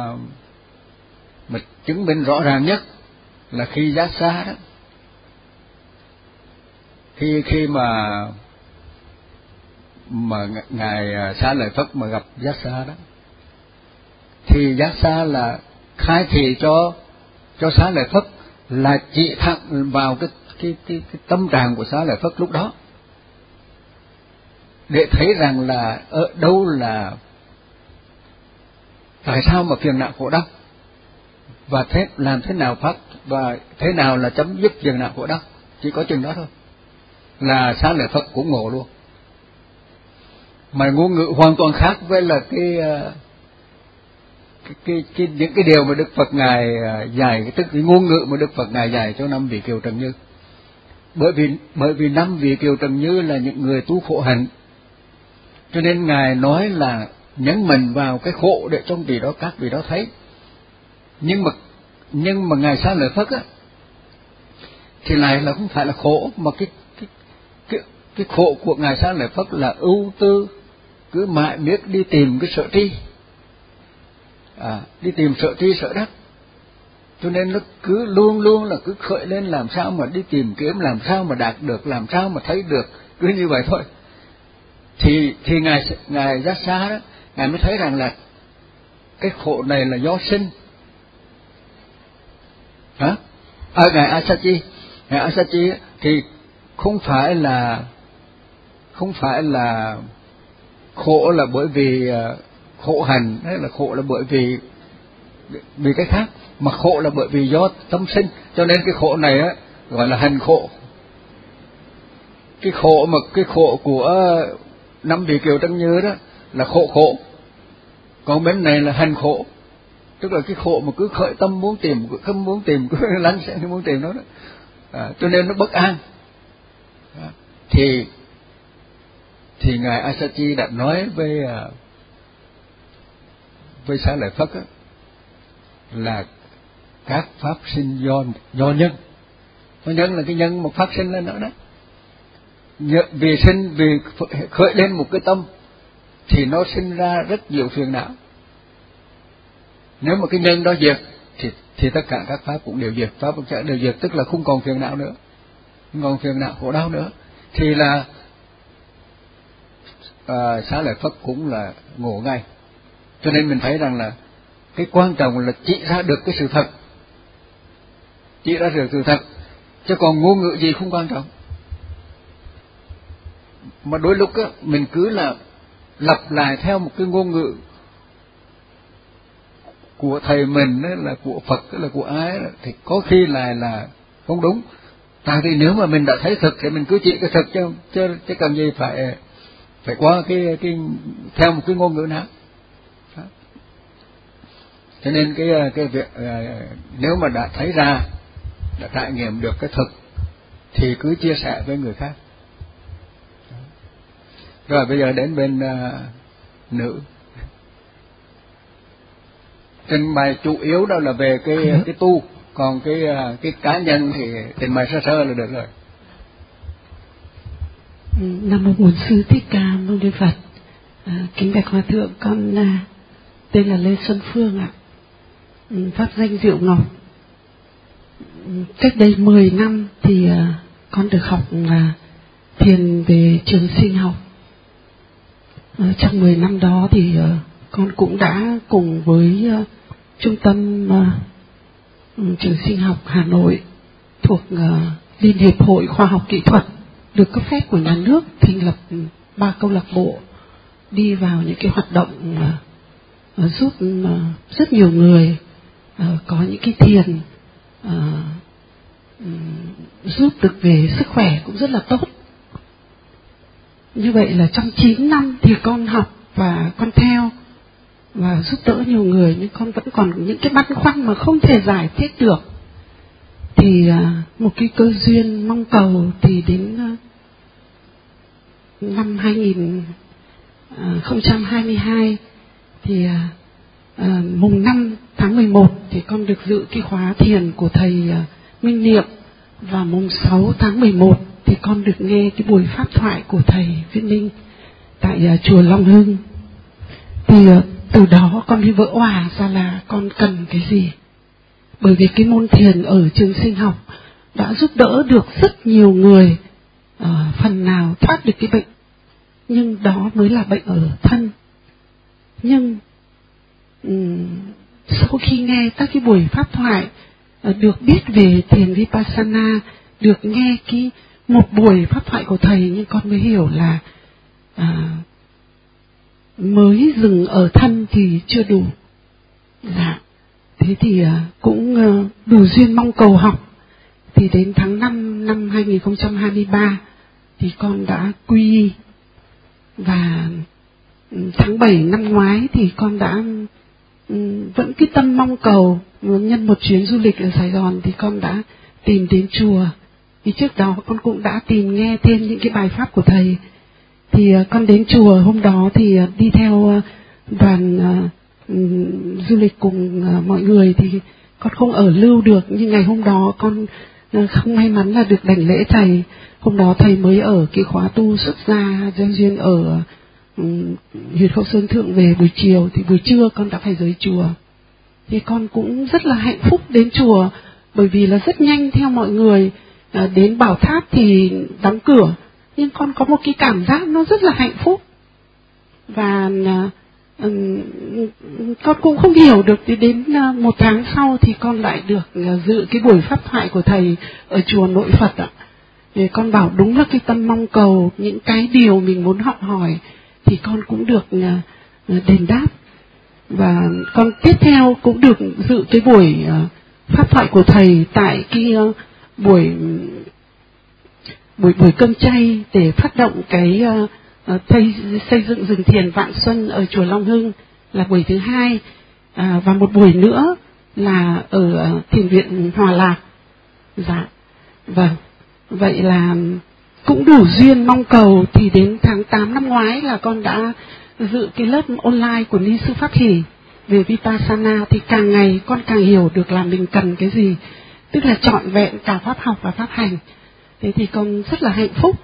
mà chứng minh rõ ràng nhất là khi Giác Xá đó, khi khi mà mà ngài Xá Lợi Phất mà gặp Giác Xá đó, thì Giác Xá là khai thị cho cho Xá Lợi Phất là chỉ thẳng vào cái cái cái, cái tâm trạng của Xá Lợi Phất lúc đó, để thấy rằng là ở đâu là tại sao mà phiền não khổ đau, và thế làm thế nào phát, và thế nào là chấm dứt phiền não khổ đau. Chỉ có chừng đó thôi là Xá Lợi Phất cũng ngộ luôn. Mà ngôn ngữ hoàn toàn khác với là cái cái, cái, cái những cái điều mà Đức Phật Ngài dạy, tức cái ngôn ngữ mà Đức Phật Ngài dạy cho năm vị Kiều Trần Như. Bởi vì bởi vì năm vị Kiều Trần Như là những người tu khổ hạnh, cho nên Ngài nói là nhấn mạnh vào cái khổ để trong vị đó các vị đó thấy. Nhưng mà nhưng mà Ngài Xá Lợi Phất á thì lại là không phải là khổ, mà cái cái cái cái khổ của Ngài Xá Lợi Phất là ưu tư, cứ mãi miết đi tìm cái sở tri, à, đi tìm sở tri sở đắc, cho nên nó cứ luôn luôn là cứ khởi lên làm sao mà đi tìm kiếm, làm sao mà đạt được, làm sao mà thấy được, cứ như vậy thôi. Thì thì ngài ngài Giác Xá đó, ngài mới thấy rằng là cái khổ này là do sinh. Hả? À, ngài Asachi, ngài Asachi thì không phải là không phải là khổ là bởi vì khổ hành, hay là khổ là bởi vì vì cái khác, mà khổ là bởi vì do tâm sinh, cho nên cái khổ này á gọi là hành khổ. Cái khổ mà cái khổ của năm vị Kiều Trần Như đó là khổ khổ, còn bên này là hành khổ, tức là cái khổ mà cứ khởi tâm muốn tìm, không muốn tìm, cứ lánh sẽ không muốn tìm nó đó, à, cho nên nó bất an. À, thì thì ngài Asachi đã nói với với Xá Lợi Phất á, là các pháp sinh do do nhân, do nhân là cái nhân mà phát sinh lên đó đó, nhờ, vì sinh vì khởi lên một cái tâm thì nó sinh ra rất nhiều phiền não. Nếu mà cái nhân đó diệt thì thì tất cả các pháp cũng đều diệt, pháp bất chợt đều diệt, tức là không còn phiền não nữa, không còn phiền não khổ đau nữa, thì là à, Xá Lợi Phất cũng là ngộ ngay. Cho nên mình thấy rằng là cái quan trọng là chỉ ra được cái sự thật, chỉ ra được sự thật, chứ còn ngôn ngữ gì không quan trọng. Mà đôi lúc á mình cứ là lặp lại theo một cái ngôn ngữ của thầy mình đó, là của Phật, là của ai đó, thì có khi là là không đúng. Tại vì nếu mà mình đã thấy thực thì mình cứ chỉ cái thực, chứ chứ, chứ cần gì phải phải qua cái cái theo một cái ngôn ngữ nào. Đó. Cho nên cái cái việc nếu mà đã thấy ra, đã trải nghiệm được cái thực thì cứ chia sẻ với người khác. Rồi bây giờ đến bên uh, nữ. Trình bày chủ yếu đó là về cái cái tu, còn cái cái cá nhân thì trình bày sơ sơ là được rồi. Nam mô Bổn Sư Thích Ca Mâu Ni Phật. À, kính bạch hòa thượng, con à, tên là Lê Xuân Phương ạ. Ừ, pháp danh Diệu Ngọc. Ừ, cách đây mười năm thì à, con được học à, thiền về trường sinh học. À, trong mười năm đó thì à, con cũng đã cùng với uh, trung tâm uh, trường sinh học Hà Nội thuộc uh, Liên hiệp hội khoa học kỹ thuật được cấp phép của nhà nước thành lập ba câu lạc bộ, đi vào những cái hoạt động uh, uh, giúp uh, rất nhiều người uh, có những cái thiền uh, um, giúp được về sức khỏe cũng rất là tốt. Như vậy là trong chín năm thì con học và con theo và giúp đỡ nhiều người, nhưng con vẫn còn những cái băn khoăn mà không thể giải thích được. Thì à, một cái cơ duyên mong cầu thì đến à, năm hai nghìn không trăm hai mươi hai thì à, à, mùng năm tháng mười một thì con được dự cái khóa thiền của thầy à, Minh Niệm, và mùng sáu tháng mười một thì con được nghe cái buổi pháp thoại của thầy Viết Minh tại à, chùa Long Hưng. Thì à, từ đó con mới vỡ òa ra là con cần cái gì. Bởi vì cái môn thiền ở trường sinh học đã giúp đỡ được rất nhiều người uh, phần nào thoát được cái bệnh, nhưng đó mới là bệnh ở thân. Nhưng um, sau khi nghe các cái buổi pháp thoại, uh, được biết về thiền Vipassana, được nghe cái một buổi pháp thoại của thầy, nhưng con mới hiểu là uh, mới dừng ở thân thì chưa đủ. Dạ. Thế thì uh, cũng uh, đủ duyên mong cầu học. Thì đến tháng năm năm hai nghìn không trăm hai mươi ba thì con đã quy y. Và um, tháng bảy năm ngoái thì con đã um, vẫn cái tâm mong cầu, nhân một chuyến du lịch ở Sài Gòn thì con đã tìm đến chùa. Vì trước đó con cũng đã tìm nghe thêm những cái bài pháp của thầy. Thì uh, con đến chùa hôm đó thì uh, đi theo uh, đoàn uh, um, du lịch cùng uh, mọi người, thì con không ở lưu được, nhưng ngày hôm đó con uh, không may mắn là được đảnh lễ thầy. Hôm đó thầy mới ở cái khóa tu xuất gia gieo duyên ở um, Huyệt Khâu Sơn Thượng về buổi chiều, thì buổi trưa con đã phải rời chùa. Thì con cũng rất là hạnh phúc đến chùa, bởi vì là rất nhanh theo mọi người. uh, đến Bảo Tháp thì đóng cửa, nhưng con có một cái cảm giác nó rất là hạnh phúc. Và uh, con cũng không hiểu được, thì đến uh, một tháng sau thì con lại được uh, dự cái buổi pháp thoại của thầy ở chùa Nội Phật ạ. Thì con bảo đúng là cái tâm mong cầu, những cái điều mình muốn học hỏi thì con cũng được uh, đền đáp. Và con tiếp theo cũng được dự cái buổi uh, pháp thoại của thầy tại cái uh, buổi buổi buổi cơm chay để phát động cái uh, uh, xây, xây dựng rừng thiền Vạn Xuân ở chùa Long Hưng là buổi thứ hai, à, và một buổi nữa là ở uh, thiền viện Hòa Lạc. Dạ, vâng. Vậy là cũng đủ duyên mong cầu. Thì đến tháng tám năm ngoái là con đã dự cái lớp online của Ni Sư Pháp Hỷ về Vipassana. Thì càng ngày con càng hiểu được là mình cần cái gì, tức là trọn vẹn cả pháp học và pháp hành. Thế thì con rất là hạnh phúc.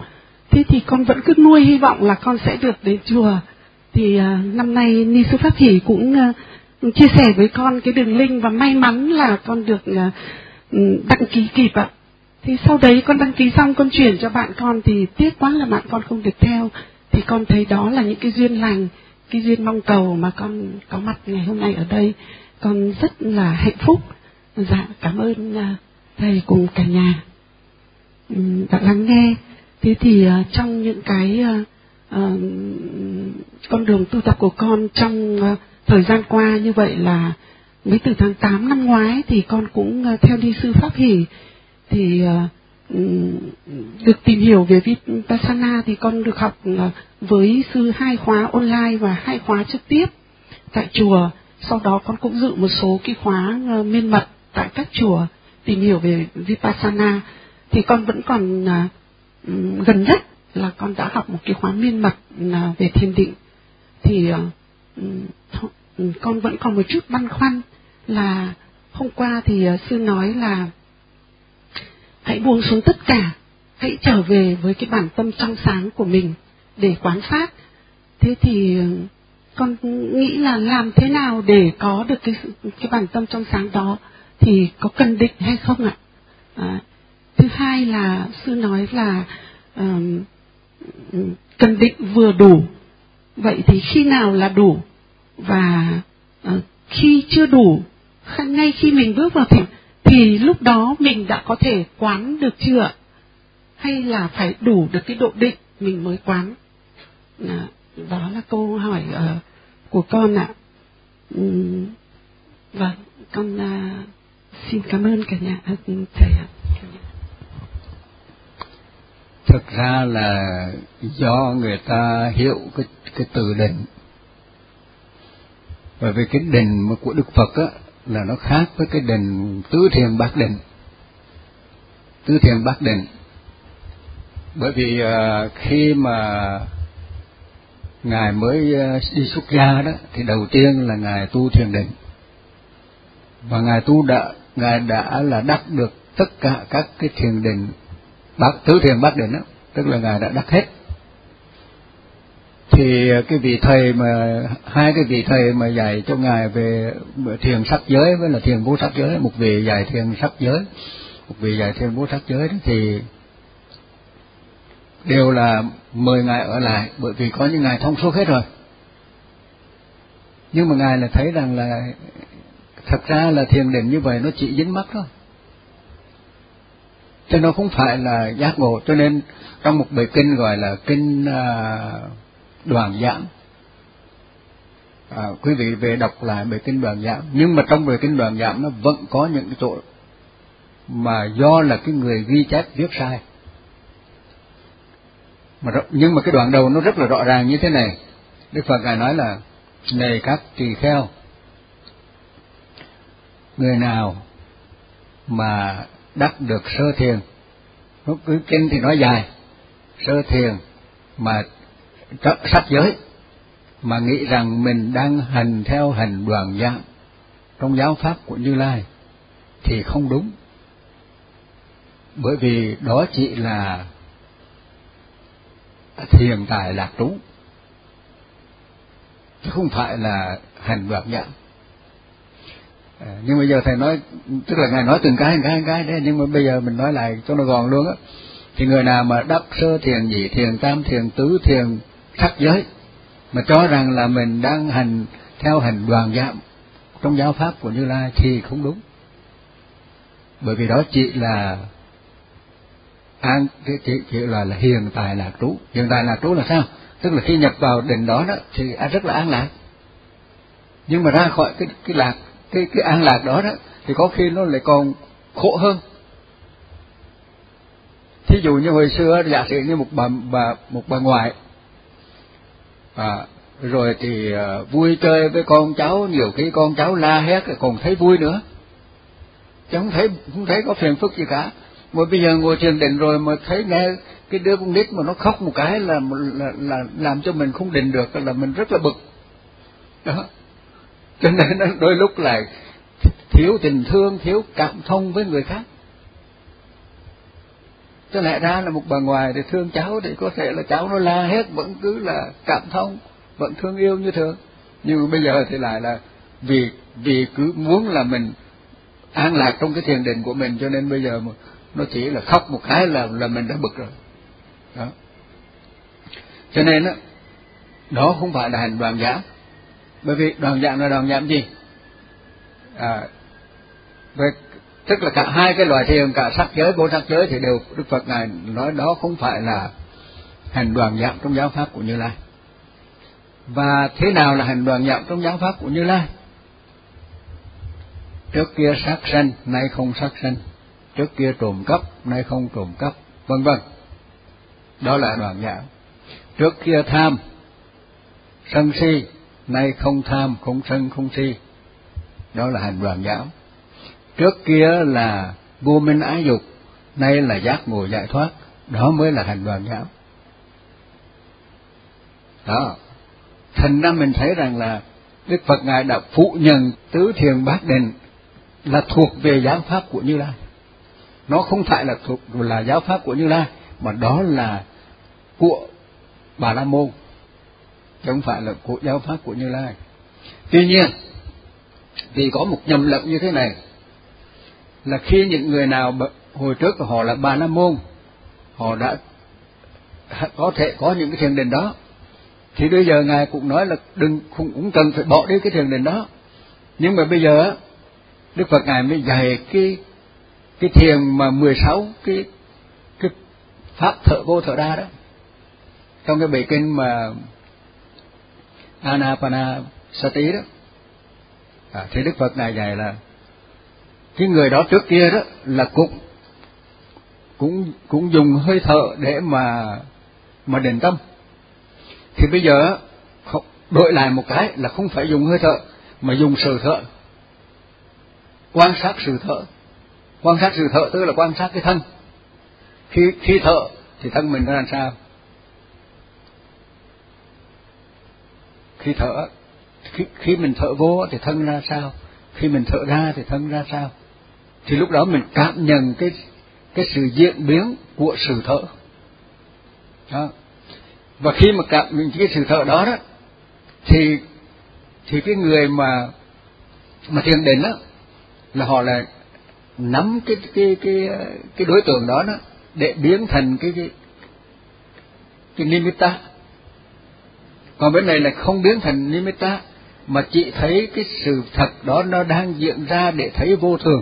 Thế thì con vẫn cứ nuôi hy vọng là con sẽ được đến chùa. Thì à, năm nay Ni sư Pháp Hỷ cũng à, chia sẻ với con cái đường link và may mắn là con được à, đăng ký kịp ạ. Thì sau đấy con đăng ký xong con chuyển cho bạn con thì tiếc quá là bạn con không được theo. Thì con thấy đó là những cái duyên lành, cái duyên mong cầu mà con có mặt ngày hôm nay ở đây. Con rất là hạnh phúc. Dạ, cảm ơn à, thầy cùng cả nhà um, đã lắng nghe. Thế thì uh, trong những cái uh, uh, con đường tu tập của con trong uh, thời gian qua như vậy là mới từ tháng tám năm ngoái thì con cũng uh, theo Ni sư Pháp Hỷ thì uh, được tìm hiểu về Vipassana thì con được học uh, với sư hai khóa online và hai khóa trực tiếp tại chùa. Sau đó con cũng dự một số cái khóa uh, miên mật tại các chùa tìm hiểu về Vipassana. Thì con vẫn còn uh, gần nhất là con đã học một cái khóa miên mật uh, về thiền định. Thì uh, con vẫn còn một chút băn khoăn là hôm qua thì uh, sư nói là hãy buông xuống tất cả, hãy trở về với cái bản tâm trong sáng của mình để quán sát. Thế thì uh, con nghĩ là làm thế nào để có được cái cái bản tâm trong sáng đó, thì có cần định hay không ạ? À, thứ hai là sư nói là um, cần định vừa đủ. Vậy thì khi nào là đủ? Và uh, khi chưa đủ, ngay khi mình bước vào thiền thì lúc đó mình đã có thể quán được chưa ạ? Hay là phải đủ được cái độ định mình mới quán? À, đó là câu hỏi uh, của con ạ. Uhm, vâng, con uh, xin cảm ơn cả nhà thầy ạ. Thực ra là do người ta hiểu cái cái từ định, bởi vì cái định của Đức Phật á là nó khác với cái định tứ thiền bát định. Tứ thiền bát định, bởi vì uh, khi mà ngài mới uh, đi xuất gia đó thì đầu tiên là ngài tu thiền định, và ngài tu đã ngài đã là đắc được tất cả các cái thiền định bát tứ thiền bát định đó, tức là ngài đã đắc hết. Thì cái vị thầy mà hai cái vị thầy mà dạy cho ngài về thiền sắc giới với là thiền vô sắc giới, một vị dạy thiền sắc giới, một vị dạy thiền vô sắc giới đó, thì đều là mời ngài ở lại, bởi vì có những ngài thông suốt hết rồi. Nhưng mà ngài là thấy rằng là thật ra là thiền định như vậy nó chỉ dính mắc thôi, chứ nó không phải là giác ngộ. Cho nên trong một bài kinh gọi là kinh à, Đoàn Giảng, à, quý vị về đọc lại bài kinh Đoàn Giảng. Nhưng mà trong bài kinh Đoàn Giảng nó vẫn có những cái chỗ mà do là cái người ghi chép viết sai. Mà nhưng mà cái đoạn đầu nó rất là rõ ràng như thế này. Đức Phật ngài nói là: này các tỳ kheo, người nào mà đắc được sơ thiền, nó cứ kinh thì nói dài, sơ thiền mà sắc giới, mà nghĩ rằng mình đang hành theo hành Đoàn Giảng trong giáo pháp của Như Lai thì không đúng, bởi vì đó chỉ là thiền tài lạc trú, chứ không phải là hành Đoàn Giảng. À, nhưng bây giờ thầy nói, tức là ngài nói từng cái từng cái từng cái đấy, nhưng mà bây giờ mình nói lại cho nó gọn luôn á. Thì người nào mà đắc sơ thiền, nhị thiền, tam thiền, tứ thiền sắc giới mà cho rằng là mình đang hành theo hành Đoàn Giảng trong giáo pháp của Như Lai thì không đúng, bởi vì đó chỉ là an chỉ, chỉ là là hiền tài lạc trú. Hiền tài lạc trú là sao? Tức là khi nhập vào định đó đó thì rất là an lạc, nhưng mà ra khỏi cái cái lạc cái cái an lạc đó đó thì có khi nó lại còn khổ hơn. Thí dụ như hồi xưa, giả sử như một bà bà một bà ngoại à, rồi thì à, vui chơi với con cháu, nhiều khi con cháu la hét còn thấy vui nữa, chứ không thấy không thấy có phiền phức gì cả. Mà bây giờ ngồi thiền định rồi mà thấy nghe cái đứa con nít mà nó khóc một cái là là, là làm cho mình không định được, là mình rất là bực đó. Cho nên đôi lúc lại thiếu tình thương, thiếu cảm thông với người khác. Chứ lẽ ra là một bà ngoại thì thương cháu thì có thể là cháu nó la hết vẫn cứ là cảm thông, vẫn thương yêu như thường. Nhưng mà bây giờ thì lại là vì vì cứ muốn là mình an lạc trong cái thiền định của mình, cho nên bây giờ nó chỉ là khóc một cái là là mình đã bực rồi. Đó. Cho nên đó, đó không phải là hành đoàn giảm. Bởi vì đoàn giảm là đoàn giảm gì? À, về, tức là cả hai cái loại thiền, cả sắc giới, vô sắc giới thì đều Đức Phật Ngài nói đó không phải là hành đoàn giảm trong giáo pháp của Như Lai. Và thế nào là hành đoàn giảm trong giáo pháp của Như Lai? Trước kia sát sanh, nay không sát sanh. Trước kia trộm cắp, nay không trộm cắp, vân vân. Đó là đoàn giảm. Trước kia tham, sân si, nay không tham, không sân, không si. Đó là hành đoàn giảm. Trước kia là vô minh ái dục, nay là giác ngộ giải thoát. Đó mới là hành đoàn giảm. Đó. Thành ra mình thấy rằng là Đức Phật Ngài đã phụ nhận tứ thiền bát định là thuộc về giáo pháp của Như Lai. Nó không phải là thuộc là giáo pháp của Như Lai, mà đó là của Bà La Môn, chứ không phải là của giáo pháp của Như Lai. Tuy nhiên, vì có một nhầm lẫn như thế này, là khi những người nào hồi trước họ là Bà La Môn, họ đã có thể có những cái thiền định đó, thì bây giờ Ngài cũng nói là đừng không cũng cần phải bỏ đi cái thiền định đó. Nhưng mà bây giờ Đức Phật Ngài mới dạy cái cái thiền mà mười sáu cái cái pháp thở vô thở ra đó, trong cái bài kinh mà Anapanasati đó. À, thì Đức Phật Ngài dạy là cái người đó trước kia đó là cũng cũng cũng dùng hơi thở để mà mà định tâm. Thì bây giờ đổi lại một cái là không phải dùng hơi thở mà dùng sự thở, quan sát sự thở. Quan sát sự thở tức là quan sát cái thân. Khi khi thở thì thân mình nó làm sao? Khi thở, khi, khi mình thở vô thì thân ra sao? Khi mình thở ra thì thân ra sao? Thì lúc đó mình cảm nhận cái cái sự diễn biến của sự thở. Đó. Và khi mà cảm nhận cái sự thở đó đó, thì thì cái người mà mà thiền định đó là họ là nắm cái cái cái cái đối tượng đó đó để biến thành cái cái cái nimitta. Còn bên này là không biến thành nimitta, mà chỉ thấy cái sự thật đó nó đang diễn ra để thấy vô thường.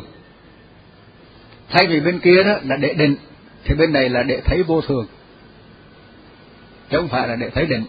Thay vì bên kia đó là để định, thì bên này là để thấy vô thường, chứ không phải là để thấy định.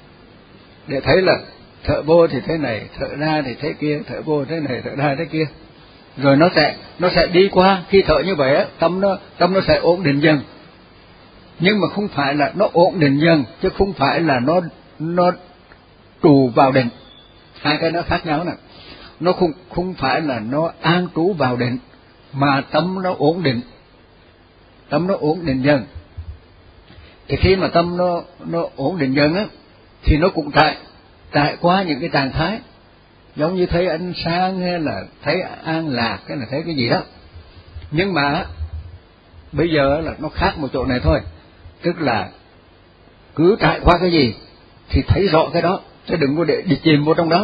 Để thấy là thở vô thì thế này, thở ra thì thế kia, thở vô thế này, thở ra thế kia. Rồi nó sẽ nó sẽ đi qua, khi thở như vậy á, tâm nó tâm nó sẽ ổn định dần. Nhưng mà không phải là nó ổn định dần, chứ không phải là nó nó trụ vào định. Hai cái nó khác nhau nè. Nó không không phải là nó an trú vào định, mà tâm nó ổn định. Tâm nó ổn định dần. Thì khi mà tâm nó nó ổn định dần á, thì nó cũng trải trải qua những cái trạng thái, giống như thấy ánh sáng hay là thấy an lạc, cái là thấy cái gì đó. Nhưng mà bây giờ là nó khác một chỗ này thôi, tức là cứ trải qua cái gì thì thấy rõ cái đó, chứ đừng có để đi chìm vô trong đó.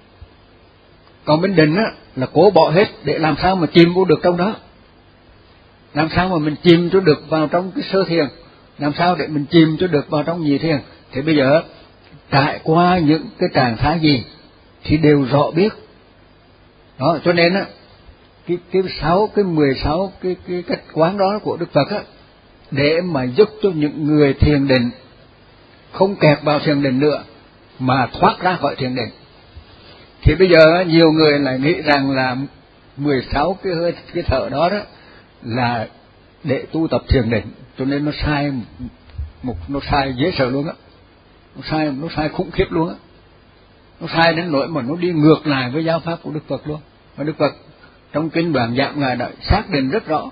Còn bên định á là cố bỏ hết để làm sao mà chìm vô được trong đó, làm sao mà mình chìm cho được vào trong cái sơ thiền, làm sao để mình chìm cho được vào trong nhị thiền. Thì bây giờ trải qua những cái trạng thái gì thì đều rõ biết. Đó, cho nên á cái cái sáu cái mười sáu cái cái cách quán đó của Đức Phật á, để mà giúp cho những người thiền định không kẹt vào thiền định nữa mà thoát ra khỏi thiền định. Thì bây giờ nhiều người lại nghĩ rằng là mười sáu cái hơi cái thở đó đó là để tu tập thiền định, cho nên nó sai một nó sai dễ sợ luôn á. Nó sai nó sai khủng khiếp luôn á. Nó sai đến nỗi mà nó đi ngược lại với giáo pháp của Đức Phật luôn. Và Đức Phật trong kinh Đoạn Giảm Ngài đã xác định rất rõ.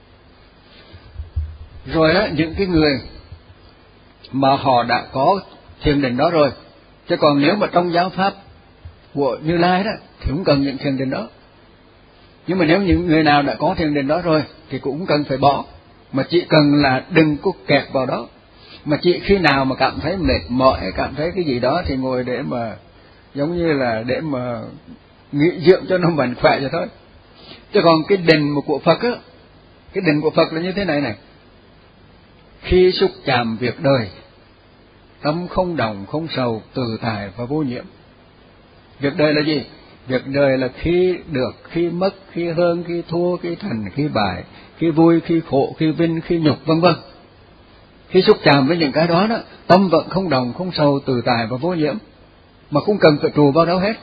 Rồi á, những cái người mà họ đã có thiền định đó rồi, chứ còn nếu mà trong giáo pháp của Như Lai đó thì không cần những thiền định đó. Nhưng mà nếu những người nào đã có thiền định đó rồi thì cũng cần phải bỏ. mà chỉ cần là đừng có kẹt vào đó, mà chỉ khi nào mà cảm thấy mệt mỏi, cảm thấy cái gì đó thì ngồi để mà giống như là để mà nghỉ dưỡng cho nó mạnh khỏe vậy thôi. Chứ còn cái định mà của Phật á, cái định của Phật là như thế này này: khi xúc chạm việc đời, tâm không động không sầu, tự tại và vô nhiễm. Việc đời là gì? Việc đời là khi được, khi mất, khi hơn, khi thua, khi thành, khi bại, khi vui, khi khổ, khi vinh, khi nhục, vân vân. Khi xúc chạm với những cái đó đó, tâm vẫn không động không sầu, tự tại và vô nhiễm, mà không cần phải trụ vào đâu hết,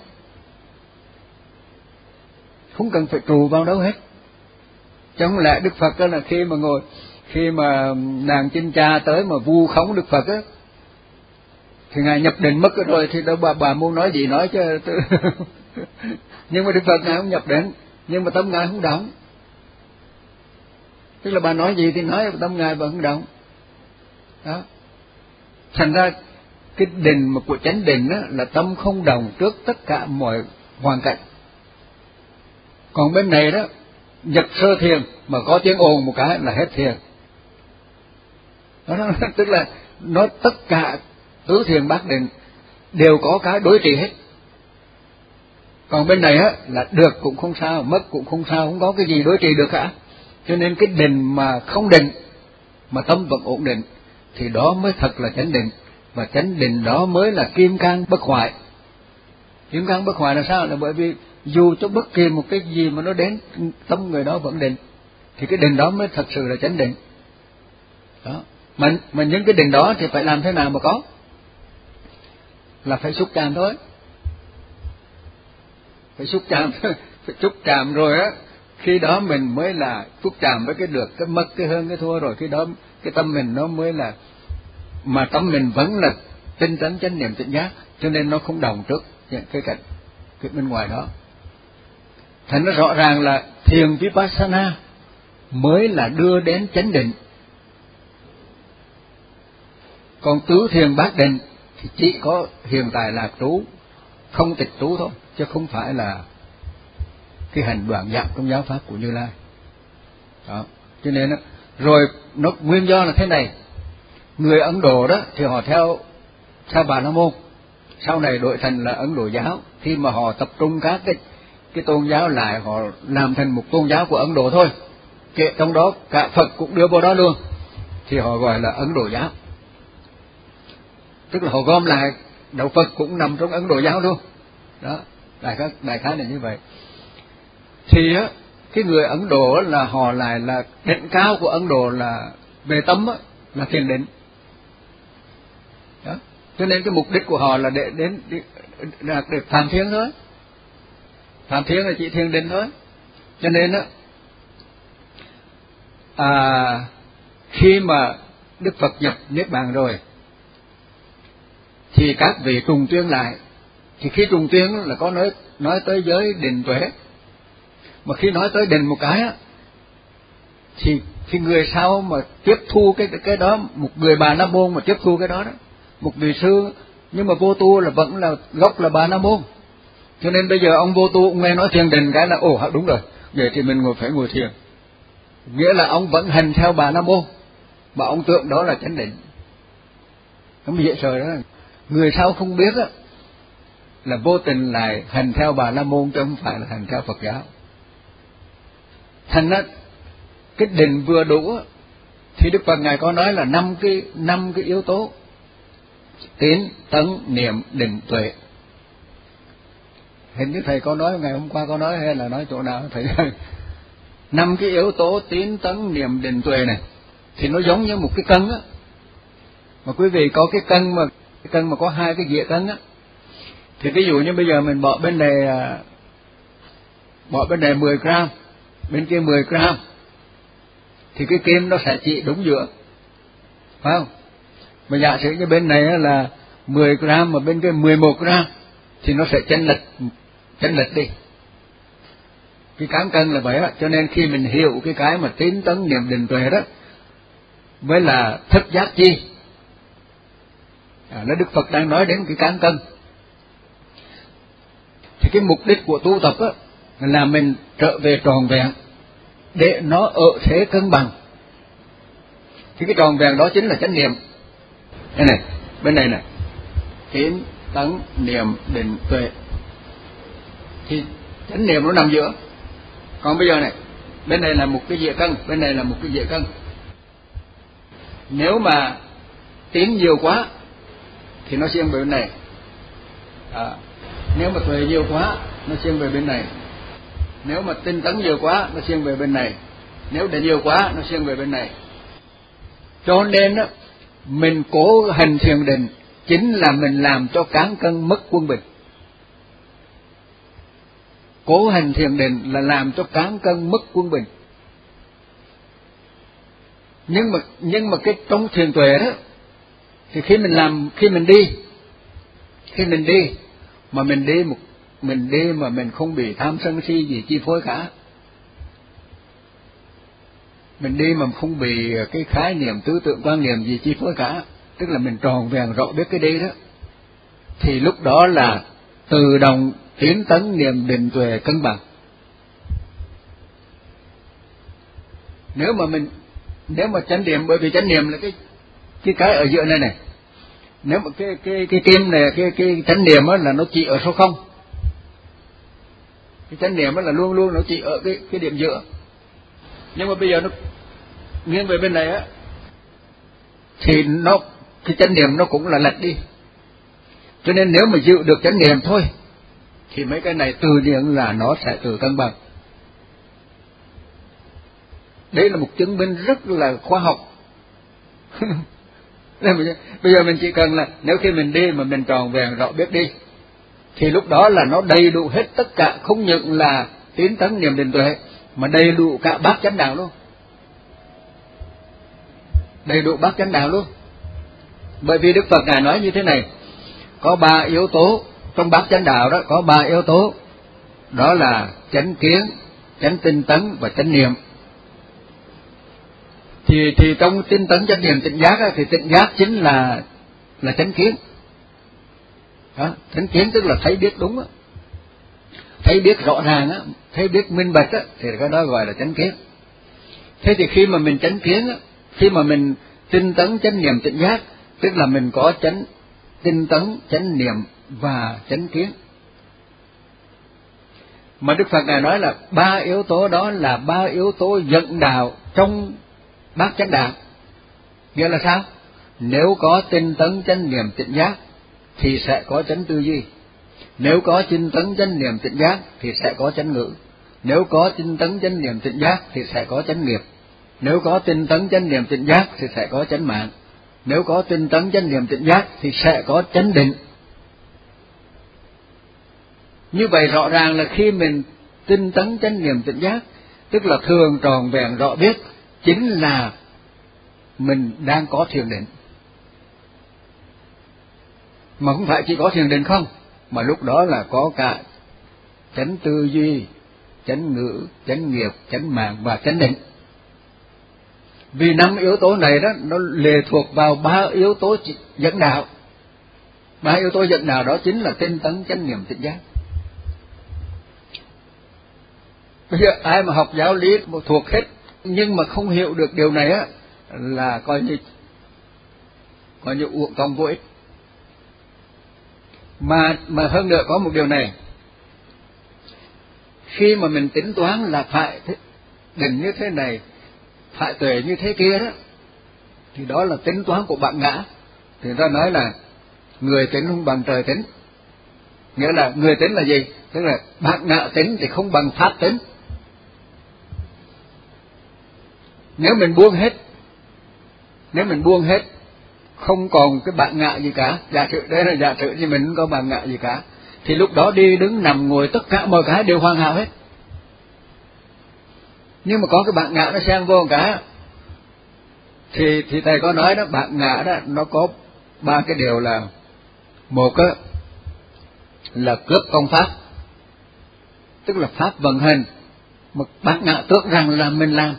không cần phải trụ vào đâu hết. Chứ không lẽ Đức Phật đó là khi mà ngồi, khi mà nàng Chinh Cha tới mà vu khống Đức Phật á, thì ngài nhập định mất rồi thì đâu bà bà muốn nói gì nói chứ. Nhưng mà Đức Phật ngài không nhập định, nhưng mà tâm ngài không động. Tức là bà nói gì thì nói, tâm ngài vẫn không động. Đó. Thành ra cái định mà của chánh định á là tâm không động trước tất cả mọi hoàn cảnh. Còn bên này đó, nhập sơ thiền mà có tiếng ồn một cái là hết thiền. Đó, đó, tức là nó tất cả tứ thiền bát định đều có cái đối trị hết. Còn bên này á là được cũng không sao, mất cũng không sao, không có cái gì đối trị được cả. Cho nên cái định mà không định mà tâm vẫn ổn định thì đó mới thật là chánh định, và chánh định đó mới là kim cang bất hoại. Kim cang bất hoại là sao? Là bởi vì dù cho bất kỳ một cái gì mà nó đến, tâm người đó vẫn định, thì cái định đó mới thật sự là chánh định. Đó. Mà, mà những cái định đó thì phải làm thế nào mà có? Là phải xúc chạm thôi. Phải xúc chạm, phải xúc chạm rồi á, khi đó mình mới là xúc chạm với cái được, cái mất, cái hơn, cái thua rồi, khi đó cái tâm mình nó mới là, mà tâm mình vẫn là tinh tấn chánh niệm tỉnh giác, cho nên nó không đồng trước những cái cảnh cái bên ngoài đó. Thành nó rõ ràng là thiền Vipassana mới là đưa đến chánh định. Còn tứ thiền bát định thì chỉ có hiện tại lạc trú, không tịch trú thôi, chứ không phải là cái hành đoạn giảm trong giáo pháp của Như Lai. Đó. Cho nên đó, rồi nó nguyên do là thế này: người Ấn Độ đó thì họ theo theo Bà La Môn, sau này đổi thành là Ấn Độ giáo. Khi mà họ tập trung các cái cái tôn giáo lại, họ làm thành một tôn giáo của Ấn Độ thôi, kể trong đó cả Phật cũng đưa vào đó luôn, thì họ gọi là Ấn Độ giáo. Tức là họ gom lại đạo Phật cũng nằm trong Ấn Độ giáo luôn. Đó, đại khái đại khái là như vậy. Thì á, cái người Ấn Độ là họ lại là đỉnh cao của Ấn Độ là về tâm á, là thiền định. Đó, cho nên cái mục đích của họ là để đến đạt được tham thiền thôi. Tham thiền là chỉ thiền định thôi. Cho nên á, à, khi mà Đức Phật nhập niết bàn rồi thì các vị trùng tuyên lại. Thì khi trùng tuyên là có nói nói tới giới định tuệ, mà khi nói tới định một cái á, thì thì người sau mà tiếp thu cái cái đó, một người Bà La Môn mà tiếp thu cái đó đó, một vị sư nhưng mà vô tu là vẫn là gốc là Bà La Môn. Cho nên bây giờ ông vô tu, ông nghe nói thiền định cái là ồ đúng rồi, vậy thì mình ngồi phải ngồi thiền. Nghĩa là ông vẫn hành theo Bà La Môn, mà ông tưởng đó là chánh định. Không dễ sợ đó. Người sau không biết á, là vô tình lại hành theo Bà La Môn chứ không phải là hành theo Phật giáo. Thành á, cái định vừa đủ á, thì Đức Phật ngài có nói là năm cái năm cái yếu tố: tín, tấn, niệm, định, tuệ. Hình như thầy có nói ngày hôm qua có nói hay là nói chỗ nào thầy? Năm cái yếu tố tín, tấn, niệm, định, tuệ này thì nó giống như một cái cân á. Mà quý vị có cái cân mà cái cân mà có hai cái dĩa cân á, thì ví dụ như bây giờ mình bỏ bên này bỏ bên này mười gram, bên kia mười gram, thì cái kim nó sẽ chỉ đúng giữa, phải không? Mà giả sử như bên này là mười gram mà bên kia mười một gram thì nó sẽ chênh lệch chênh lệch đi. Cái cán cân là vậy đó. Cho nên khi mình hiểu cái cái mà tín, tấn, niệm, định, tuệ đó mới là thức giác chi. À, nó Đức Phật đang nói đến cái cán cân. Thì cái mục đích của tu tập á là mình trở về tròn vẹn để nó ở thế cân bằng. Thì cái tròn vẹn đó chính là chánh niệm. Đây này, bên này này, tín tấn niệm định tuệ, thì chánh niệm nó nằm giữa. Còn bây giờ này, bên này là một cái dĩa cân, bên này là một cái dĩa cân. Nếu mà tín nhiều quá thì nó siêng về bên này, à, nếu mà tuệ nhiều quá nó siêng về bên này, nếu mà tinh tấn nhiều quá nó siêng về bên này, nếu định nhiều quá nó siêng về bên này. Cho nên đó, mình cố hành thiền định chính là mình làm cho cán cân mất quân bình. Cố hành thiền định là làm cho cán cân mất quân bình. Nhưng mà nhưng mà cái trong thiền tuệ đó, thì khi mình làm, khi mình đi, khi mình đi mà mình đi một mình đi mà mình không bị tham sân si gì chi phối cả, mình đi mà không bị cái khái niệm tư tưởng quan niệm gì chi phối cả, tức là mình tròn vẹn rõ biết cái đi đó, thì lúc đó là tự động tiến tấn niệm định tuệ cân bằng. Nếu mà mình nếu mà chánh niệm, bởi vì chánh niệm là cái cái cái ở giữa này này, nếu mà cái cái cái kim này, cái cái chánh niệm á là nó chỉ ở số không, cái chánh niệm á là luôn luôn nó chỉ ở cái cái điểm giữa. Nhưng mà bây giờ nó nghiêng về bên này á, thì nó cái chánh niệm nó cũng là lệch đi. Cho nên nếu mà giữ được chánh niệm thôi thì mấy cái này tự nhiên là nó sẽ tự cân bằng. Đấy là một chứng minh rất là khoa học. Bây giờ mình chỉ cần là nếu khi mình đi mà mình tròn vẹn rõ biết đi, thì lúc đó là nó đầy đủ hết tất cả, không những là tiến tấn niệm định tuệ mà đầy đủ cả bát chánh đạo luôn, đầy đủ bát chánh đạo luôn. Bởi vì Đức Phật Ngài nói như thế này, có ba yếu tố trong bát chánh đạo đó, có ba yếu tố, đó là chánh kiến, chánh tinh tấn và chánh niệm. Thì thì trong tinh tấn chánh niệm tịnh giác á, thì tịnh giác chính là là chánh kiến. Đó, chánh kiến tức là thấy biết đúng á, thấy biết rõ ràng á, thấy biết minh bạch á, thì cái đó gọi là chánh kiến. Thế thì khi mà mình chánh kiến á, khi mà mình tinh tấn chánh niệm tịnh giác, tức là mình có chánh tinh tấn chánh niệm và chánh kiến. Mà Đức Phật Ngài nói là ba yếu tố đó là ba yếu tố dẫn đạo trong bát chánh đạo. Nghĩa là sao? Nếu có tinh tấn chánh niệm tịnh giác thì sẽ có chánh tư duy. Nếu có tinh tấn chánh niệm tịnh giác thì sẽ có chánh ngữ. Nếu có tinh tấn chánh niệm tịnh giác thì sẽ có chánh nghiệp. Nếu có tinh tấn chánh niệm tịnh giác thì sẽ có chánh mạng. Nếu có tinh tấn chánh niệm tịnh giác thì sẽ có chánh định. Như vậy rõ ràng là khi mình tinh tấn chánh niệm tịnh giác, tức là thường tròn vẹn rõ biết, chính là mình đang có thiền định. Mà không phải chỉ có thiền định không, mà lúc đó là có cả chánh tư duy, chánh ngữ, chánh nghiệp, chánh mạng và chánh định. Vì năm yếu tố này đó nó lệ thuộc vào ba yếu tố dẫn đạo. Ba yếu tố dẫn đạo đó chính là tinh tấn chánh niệm tịnh giác. Bây giờ ai mà học giáo lý một thuộc hết nhưng mà không hiểu được điều này á là coi như coi như uổng công vô ích. Mà mà hơn nữa có một điều này, khi mà mình tính toán là phải định như thế này, phải tuệ như thế kia đó, thì đó là tính toán của bạn ngã. Thì người ta nói là người tính không bằng trời tính. Nghĩa là người tính là gì? Tức là bạn ngã tính thì không bằng pháp tính. Nếu mình buông hết, nếu mình buông hết, không còn cái bạn ngã gì cả, giả sử đấy là giả sử như mình không có bạn ngã gì cả, thì lúc đó đi đứng nằm ngồi tất cả mọi cái đều hoàn hảo hết. Nhưng mà có cái bạn ngã nó xen vô một cái, thì thì thầy có nói đó, bạn ngã đó nó có ba cái điều là: một á là cướp công pháp, tức là pháp vận hành mà bạn ngã tưởng rằng là mình làm.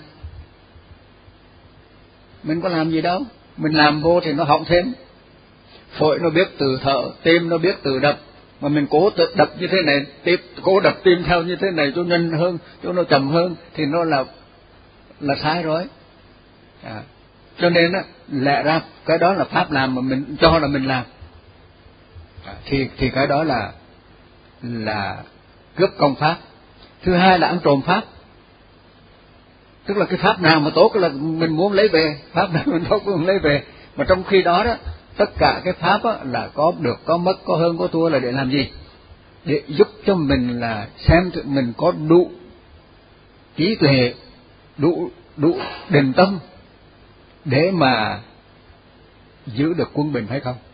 Mình có làm gì đâu, mình làm vô thì nó hỏng thêm. Phổi nó biết từ thở, tim nó biết từ đập, mà mình cố tự đập như thế này, tiếp cố đập tim theo như thế này cho nhanh hơn, cho nó chậm hơn, thì nó là là sai rồi. À. Cho nên á, lẽ ra cái đó là pháp làm mà mình cho là mình làm, thì thì cái đó là là cướp công pháp. Thứ hai là ăn trộm pháp, tức là cái pháp nào mà tốt là mình muốn lấy về, pháp nào mình tốt cũng lấy về. Mà trong khi đó đó, tất cả cái pháp á, là có được có mất, có hơn có thua là để làm gì? Để giúp cho mình là xem mình có đủ trí tuệ, đủ đủ định tâm để mà giữ được quân bình hay không.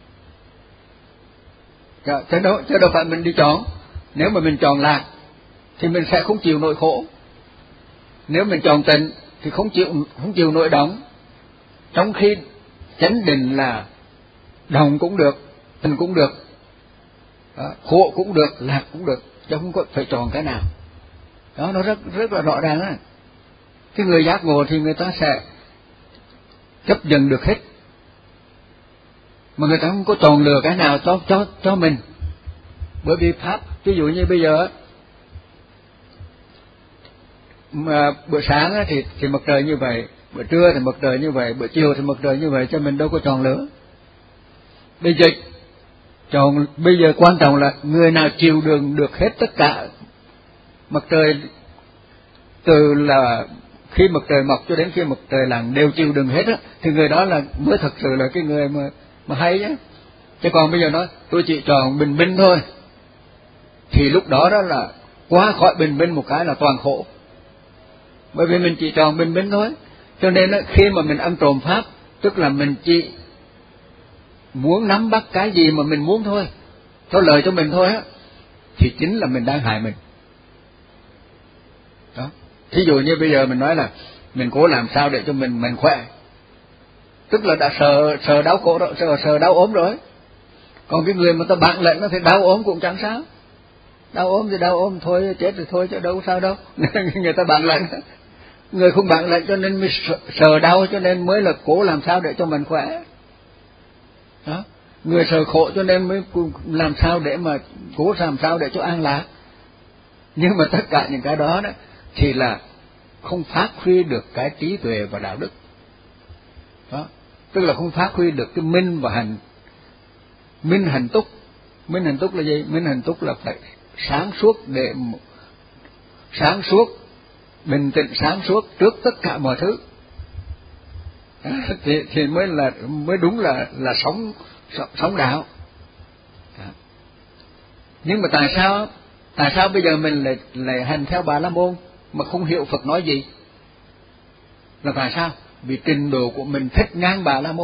Chứ đâu, chứ đâu phải mình đi chọn. Nếu mà mình chọn lạc thì mình sẽ không chịu nỗi khổ. Nếu mình chọn tịnh thì không chịu không chịu nỗi động. Trong khi chánh định là đồng cũng được, tịnh cũng được, đó, khổ cũng được, lạc cũng được, chứ không có phải chọn cái nào. Đó, nó rất rất là rõ ràng á. Cái người giác ngộ thì người ta sẽ chấp nhận được hết, mà người ta không có chọn lựa cái nào cho cho cho mình. Bởi vì pháp, ví dụ như bây giờ mà bữa sáng thì thì mặt trời như vậy, bữa trưa thì mặt trời như vậy, bữa chiều thì mặt trời như vậy, cho mình đâu có chọn lựa. Bây giờ chọn bây giờ quan trọng là người nào chịu đựng được hết tất cả mặt trời, từ là khi mặt trời mọc cho đến khi mặt trời lặn đều chịu đựng hết á, thì người đó là mới thật sự là cái người mà mà hay nhé. Chứ còn bây giờ nói tôi chỉ chọn bình minh thôi, thì lúc đó đó là qua khỏi bình minh một cái là toàn khổ. Bởi vì mình chỉ chọn bình minh thôi. Cho nên đó, khi mà mình ăn trộm pháp, tức là mình chỉ muốn nắm bắt cái gì mà mình muốn thôi, có lợi cho mình thôi á, thì chính là mình đang hại mình. Đó. Thí dụ như bây giờ mình nói là mình cố làm sao để cho mình mình khỏe, tức là đã sợ sợ đau khổ rồi, sợ sợ đau ốm rồi. Còn cái người mà ta bạn lệnh nó thì đau ốm cũng chẳng sao, đau ốm thì đau ốm thôi, chết thì thôi chứ đâu sao đâu. Người ta bạn lệnh, người không bạn lệnh cho nên mới sợ, sợ đau, cho nên mới là cố làm sao để cho mình khỏe. Đó, người sợ khổ cho nên mới làm sao để mà cố làm sao để cho an lạc. Nhưng mà tất cả những cái đó đó thì là không phát huy được cái trí tuệ và đạo đức. Đó, tức là không phát huy được cái minh và hành, minh hành túc. Minh hành túc là gì? Minh hành túc là phải sáng suốt, để sáng suốt, bình tĩnh sáng suốt trước tất cả mọi thứ. Đó, thì thì mới là mới đúng là là sống sống đạo. Đó. Nhưng mà tại sao tại sao bây giờ mình lại lại hành theo Bà La Môn mà không hiểu Phật nói gì? Là tại sao? Vì trình độ của mình thích ngang Bà La Môn.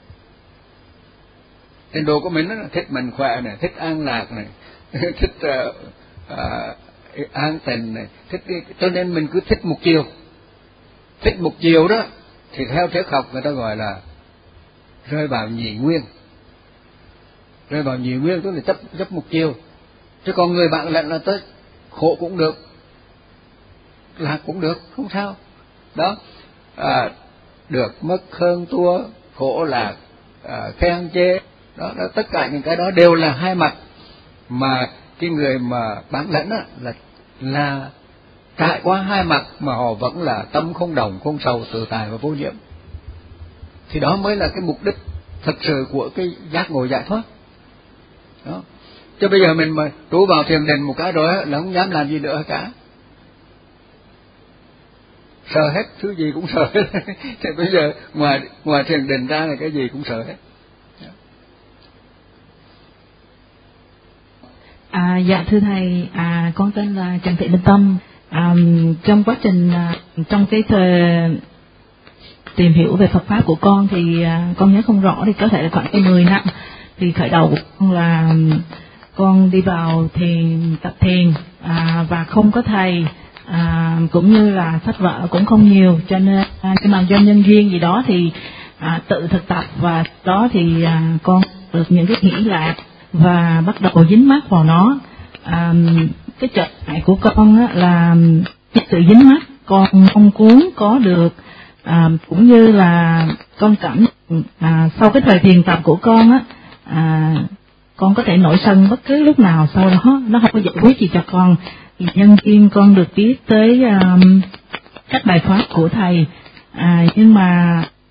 Trình độ của mình đó, thích mạnh khỏe này, thích an lạc này, thích uh, uh, an tịnh này, thích, cho nên mình cứ thích một chiều. Thích một chiều đó thì theo triết học người ta gọi là rơi vào nhị nguyên. Rơi vào nhị nguyên tức là chấp chấp một chiều. Chứ còn người bạn lệnh là tới khổ cũng được, lạc cũng được, không sao. Đó, à, được mất hơn thua, khổ lạc, à, khen chê, đó, đó, tất cả những cái đó đều là hai mặt. Mà cái người mà bản lĩnh á là là trải qua hai mặt mà họ vẫn là tâm không đồng, không sầu, tự tại và vô nhiễm, thì đó mới là cái mục đích thật sự của cái giác ngộ giải thoát. Đó. Chứ bây giờ mình mà trú vào thiền định một cái rồi là không dám làm gì nữa cả, sợ hết, thứ gì cũng sợ hết. Thì bây giờ ngoài ngoài thiền định ra là cái gì cũng sợ hết. À, dạ thưa thầy, à, con tên là Trần Thị Minh Tâm. À, trong quá trình à, trong cái thời tìm hiểu về Phật pháp của con thì à, con nhớ không rõ, thì có thể là khoảng cái mười năm. Thì khởi đầu của con là con đi vào thiền, tập thiền, à, và không có thầy, à, cũng như là sách vở cũng không nhiều, cho nên à, nhưng mà do nhân duyên gì đó thì à, tự thực tập, và đó thì à, con được những cái nghĩ lạc và bắt đầu dính mắc vào nó. À, cái trở ngại của con á, là sự dính mắc, con mong muốn có được, à, cũng như là con cảm à, sau cái thời thiền tập của con á, à, con có thể nổi sân bất cứ lúc nào sau đó, nó không có giải quyết gì cho con. Thì nhân duyên con được biết tới um, các bài pháp của thầy, à, nhưng mà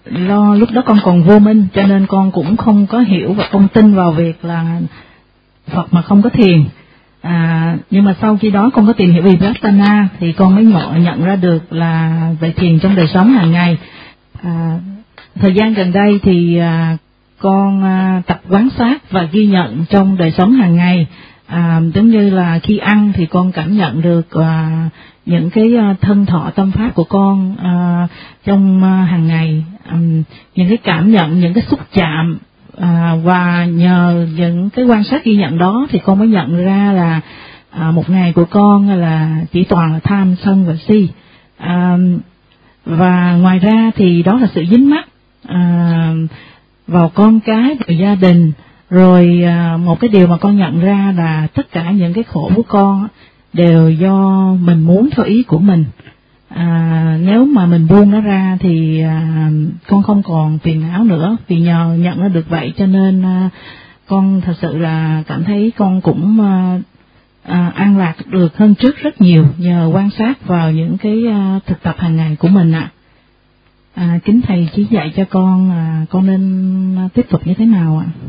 lo lúc đó con còn vô minh, cho nên con cũng không có hiểu và không tin vào việc là Phật mà không có thiền. À, nhưng mà sau khi đó con có tìm hiểu về Vipassana thì con mới ngộ nhận ra được là về thiền trong đời sống hàng ngày. À, thời gian gần đây thì à, con à, tập quan sát và ghi nhận trong đời sống hàng ngày. À, giống như là khi ăn thì con cảm nhận được à, những cái thân thọ tâm pháp của con à, trong à, hàng ngày, à, những cái cảm nhận, những cái xúc chạm. À, và nhờ những cái quan sát ghi nhận đó thì con mới nhận ra là à, một ngày của con là chỉ toàn là tham sân và si. À, và ngoài ra thì đó là sự dính mắc à, vào con cái, vào gia đình. Rồi à, một cái điều mà con nhận ra là tất cả những cái khổ của con đều do mình muốn theo ý của mình. À, nếu mà mình buông nó ra thì à, con không còn phiền não nữa. Vì nhờ nhận ra được vậy cho nên à, con thật sự là cảm thấy con cũng à, à, an lạc được hơn trước rất nhiều nhờ quan sát vào những cái à, thực tập hàng ngày của mình ạ. À. À, kính thầy chỉ dạy cho con à, con nên tiếp tục như thế nào ạ?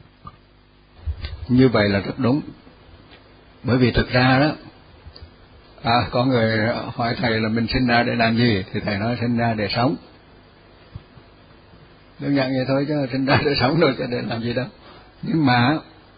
Như vậy là rất đúng. Bởi vì thực ra đó, à, có người hỏi thầy là mình sinh ra để làm gì, thì thầy nói sinh ra để sống. Đơn giản vậy thôi, chứ sinh ra để sống rồi, chứ để làm gì đâu. Nhưng mà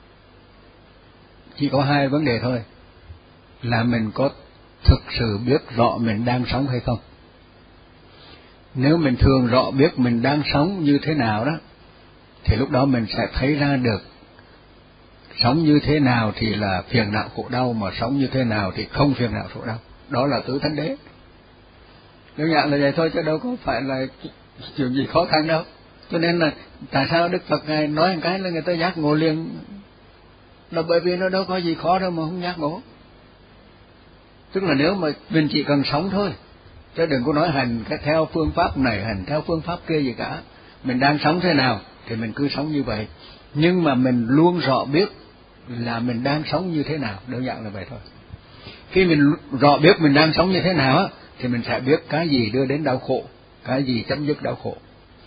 chỉ có hai vấn đề thôi, là mình có thực sự biết rõ mình đang sống hay không. Nếu mình thường rõ biết mình đang sống như thế nào đó, thì lúc đó mình sẽ thấy ra được sống như thế nào thì là phiền não khổ đau, mà sống như thế nào thì không phiền não khổ đau. Đó là tứ thánh đế. Đơn giản là vậy thôi, chứ đâu có phải là chuyện gì khó khăn đâu. Cho nên là tại sao Đức Phật Ngài nói một cái là người ta giác ngộ liền, là bởi vì nó đâu có gì khó đâu mà không giác ngộ. Tức là nếu mà mình chỉ cần sống thôi, chứ đừng có nói hành theo phương pháp này, hành theo phương pháp kia gì cả. Mình đang sống thế nào thì mình cứ sống như vậy, nhưng mà mình luôn rõ biết là mình đang sống như thế nào. Đơn giản là vậy thôi. Khi mình rõ biết mình đang sống như thế nào á, thì mình sẽ biết cái gì đưa đến đau khổ, cái gì chấm dứt đau khổ.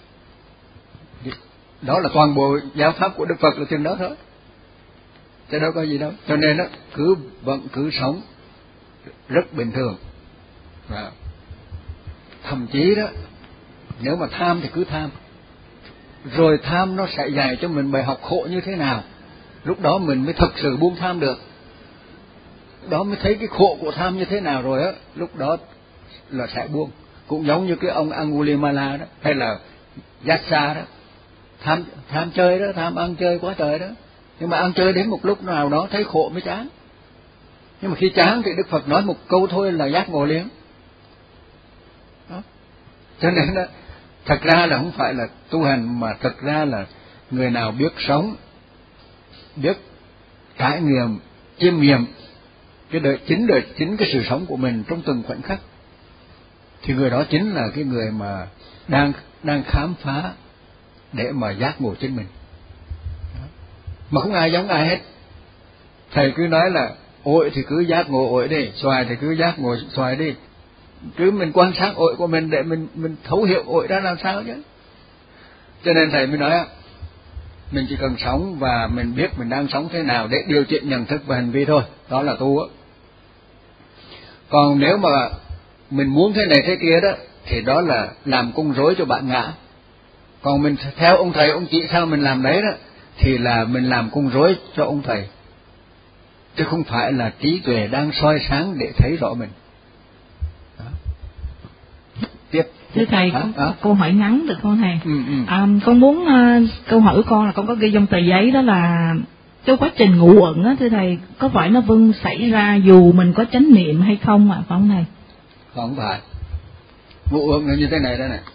Đó là toàn bộ giáo pháp của Đức Phật là chừng đó thôi, chứ đâu có gì đâu. Cho nên đó, cứ vẫn cứ sống rất bình thường. Và thậm chí đó, nếu mà tham thì cứ tham, rồi tham nó sẽ dạy cho mình bài học khổ như thế nào. Lúc đó mình mới thực sự buông tham được. Lúc đó mới thấy cái khổ của tham như thế nào rồi á, lúc đó là sẽ buông. Cũng giống như cái ông Angulimala đó, hay là Yassa đó, tham tham chơi đó, tham ăn chơi quá trời đó. Nhưng mà ăn chơi đến một lúc nào đó thấy khổ mới chán. Nhưng mà khi chán thì Đức Phật nói một câu thôi là giác ngộ liền. Đó. Cho nên đó, thật ra là không phải là tu hành, mà thật ra là người nào biết sống, biết trải nghiệm, chiêm nghiệm cái đời chính đời chính cái sự sống của mình trong từng khoảnh khắc, thì người đó chính là cái người mà đang đang khám phá để mà giác ngộ chính mình. Đó. Mà không ai giống ai hết. Thầy cứ nói là ổi thì cứ giác ngộ ổi đi, xoài thì cứ giác ngộ xoài đi. Cứ mình quan sát ổi của mình để mình mình thấu hiểu ổi ra làm sao chứ. Cho nên thầy mới nói mình chỉ cần sống và mình biết mình đang sống thế nào để điều chỉnh nhận thức và hành vi thôi, đó là tu á. Còn nếu mà mình muốn thế này thế kia đó, thì đó là làm cung rối cho bạn ngã. Còn mình theo ông thầy ông chỉ sao mình làm đấy đó, thì là mình làm cung rối cho ông thầy, chứ không phải là trí tuệ đang soi sáng để thấy rõ mình. Đó. Tiếp. Thưa thầy, à, con, à? câu hỏi ngắn được không thầy? Ừ, ừ. À, con muốn uh, câu hỏi của con là con có ghi trong tờ giấy đó là cái quá trình ngủ ẩn á, thưa thầy, có phải nó vâng xảy ra dù mình có chánh niệm hay không ạ, à, phải không thầy? Không phải. Ngủ ẩn là như thế này đây này.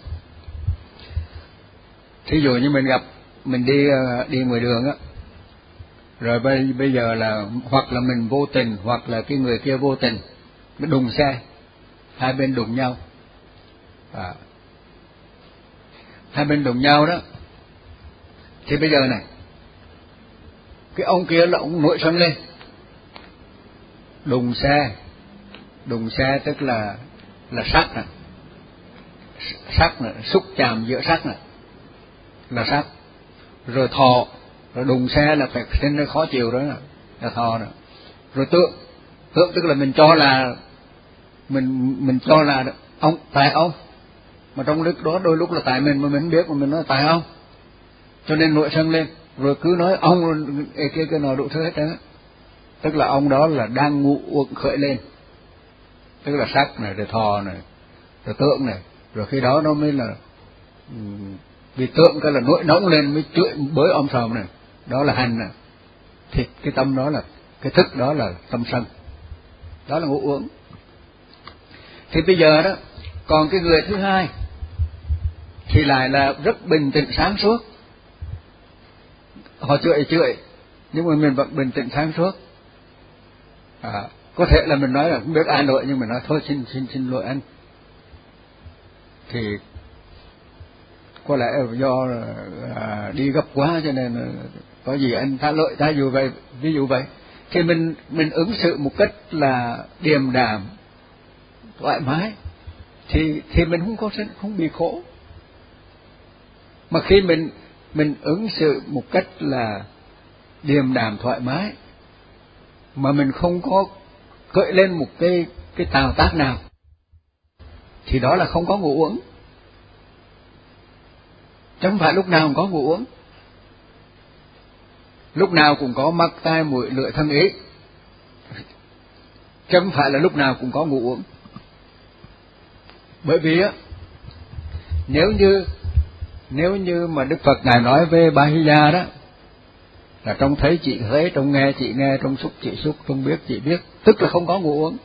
Thí dụ như mình gặp, mình đi đi ngoài đường á, rồi bây bây giờ là hoặc là mình vô tình, hoặc là cái người kia vô tình, nó đụng xe, hai bên đụng nhau, à, hai bên đụng nhau đó, thì bây giờ này, cái ông kia là ông nổi sân lên, đụng xe, đụng xe tức là là sát này, sắc này, xúc chạm giữa sắc này là sắc, rồi thọ, rồi đụng xe là phải sinh ra khó chịu đó là, là thọ này. Rồi tượng, tượng tức là mình cho là mình mình cho là ông tại ông, mà trong lúc đó đôi lúc là tại mình mà mình không biết, mà mình nói tại ông, cho nên nổi sân lên, rồi cứ nói ông cái cái nào đủ thứ hết đó, tức là ông đó là đang ngụ uẩn khởi lên, tức là sắc này, rồi thọ này, rồi tượng này, rồi khi đó nó mới là vì tượng cái là nổi nóng lên mới chửi bới om sòm này, đó là hành này, thì cái tâm đó là cái thức đó là tâm sân, đó là ngũ uẩn. Thì bây giờ đó còn cái người thứ hai thì lại là rất bình tĩnh sáng suốt, họ chửi chửi nhưng mà mình vẫn bình tĩnh sáng suốt. À, có thể là mình nói là không biết ai lỗi, nhưng mà nói thôi xin xin xin lỗi anh, thì có lẽ do à, đi gấp quá cho nên có gì anh tha lỗi ta dù vậy, ví dụ vậy, thì mình mình ứng xử một cách là điềm đạm thoải mái, thì thì mình không có không bị khổ. Mà khi mình mình ứng xử một cách là điềm đạm thoải mái mà mình không có gợi lên một cái cái tào tác nào, thì đó là không có ngũ uẩn. Chẳng phải lúc nào cũng có ngũ uẩn, lúc nào cũng có mắt tai mũi lưỡi thân ý, chẳng phải là lúc nào cũng có ngũ uẩn. Bởi vì á, nếu như nếu như mà Đức Phật ngài nói về Bahiya đó là trong thấy chị thấy, trong nghe chị nghe, trong xúc chị xúc, trong biết chị biết, tức là không có ngũ uẩn.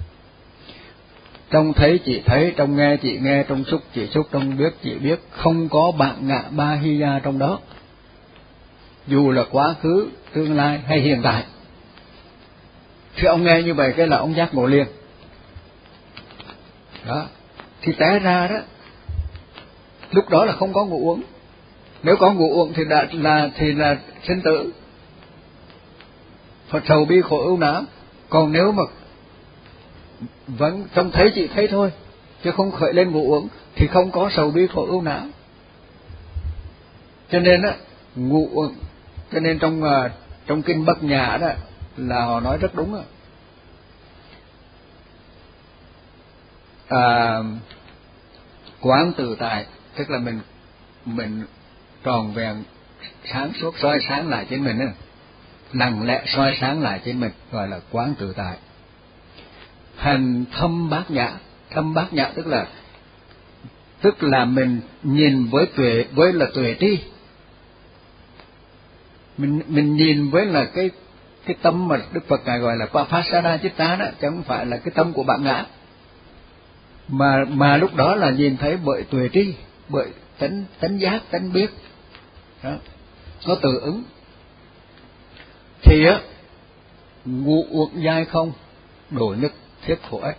Trong thấy chị thấy, trong nghe chị nghe, trong xúc chị xúc, trong biết chị biết, không có bạn ngã Bahiya trong đó, dù là quá khứ, tương lai hay hiện tại. Thì ông nghe như vậy cái là ông giác ngộ liền. Đó, thì té ra đó, lúc đó là không có ngũ uẩn. Nếu có ngũ uẩn thì đã là thì là sinh tử, Phật sầu bi khổ ưu não. Còn nếu mà vẫn trong thấy chị thấy thôi, chứ không khởi lên ngũ uẩn, thì không có sầu bi khổ ưu não. Cho nên á, ngũ uẩn, cho nên trong uh, trong kinh Bát Nhã đó là họ nói rất đúng á. À, quán tự tại tức là mình mình tròn vẹn sáng suốt soi sáng lại trên mình á, lặng lẽ soi sáng lại trên mình, gọi là quán tự tại. Hành thâm bát nhã, thâm bát nhã tức là tức là mình nhìn với tuệ, với là tuệ tri, mình mình nhìn với là cái cái tâm mà Đức Phật ngài gọi là Papassada Chitta đó, chứ không phải là cái tâm của bạn ngã, mà mà lúc đó là nhìn thấy bởi tuệ tri, bởi tánh tánh giác, tánh biết đó, nó tự ứng. Thì á, ngũ uẩn giai không, độ nhất thiết khổ ách.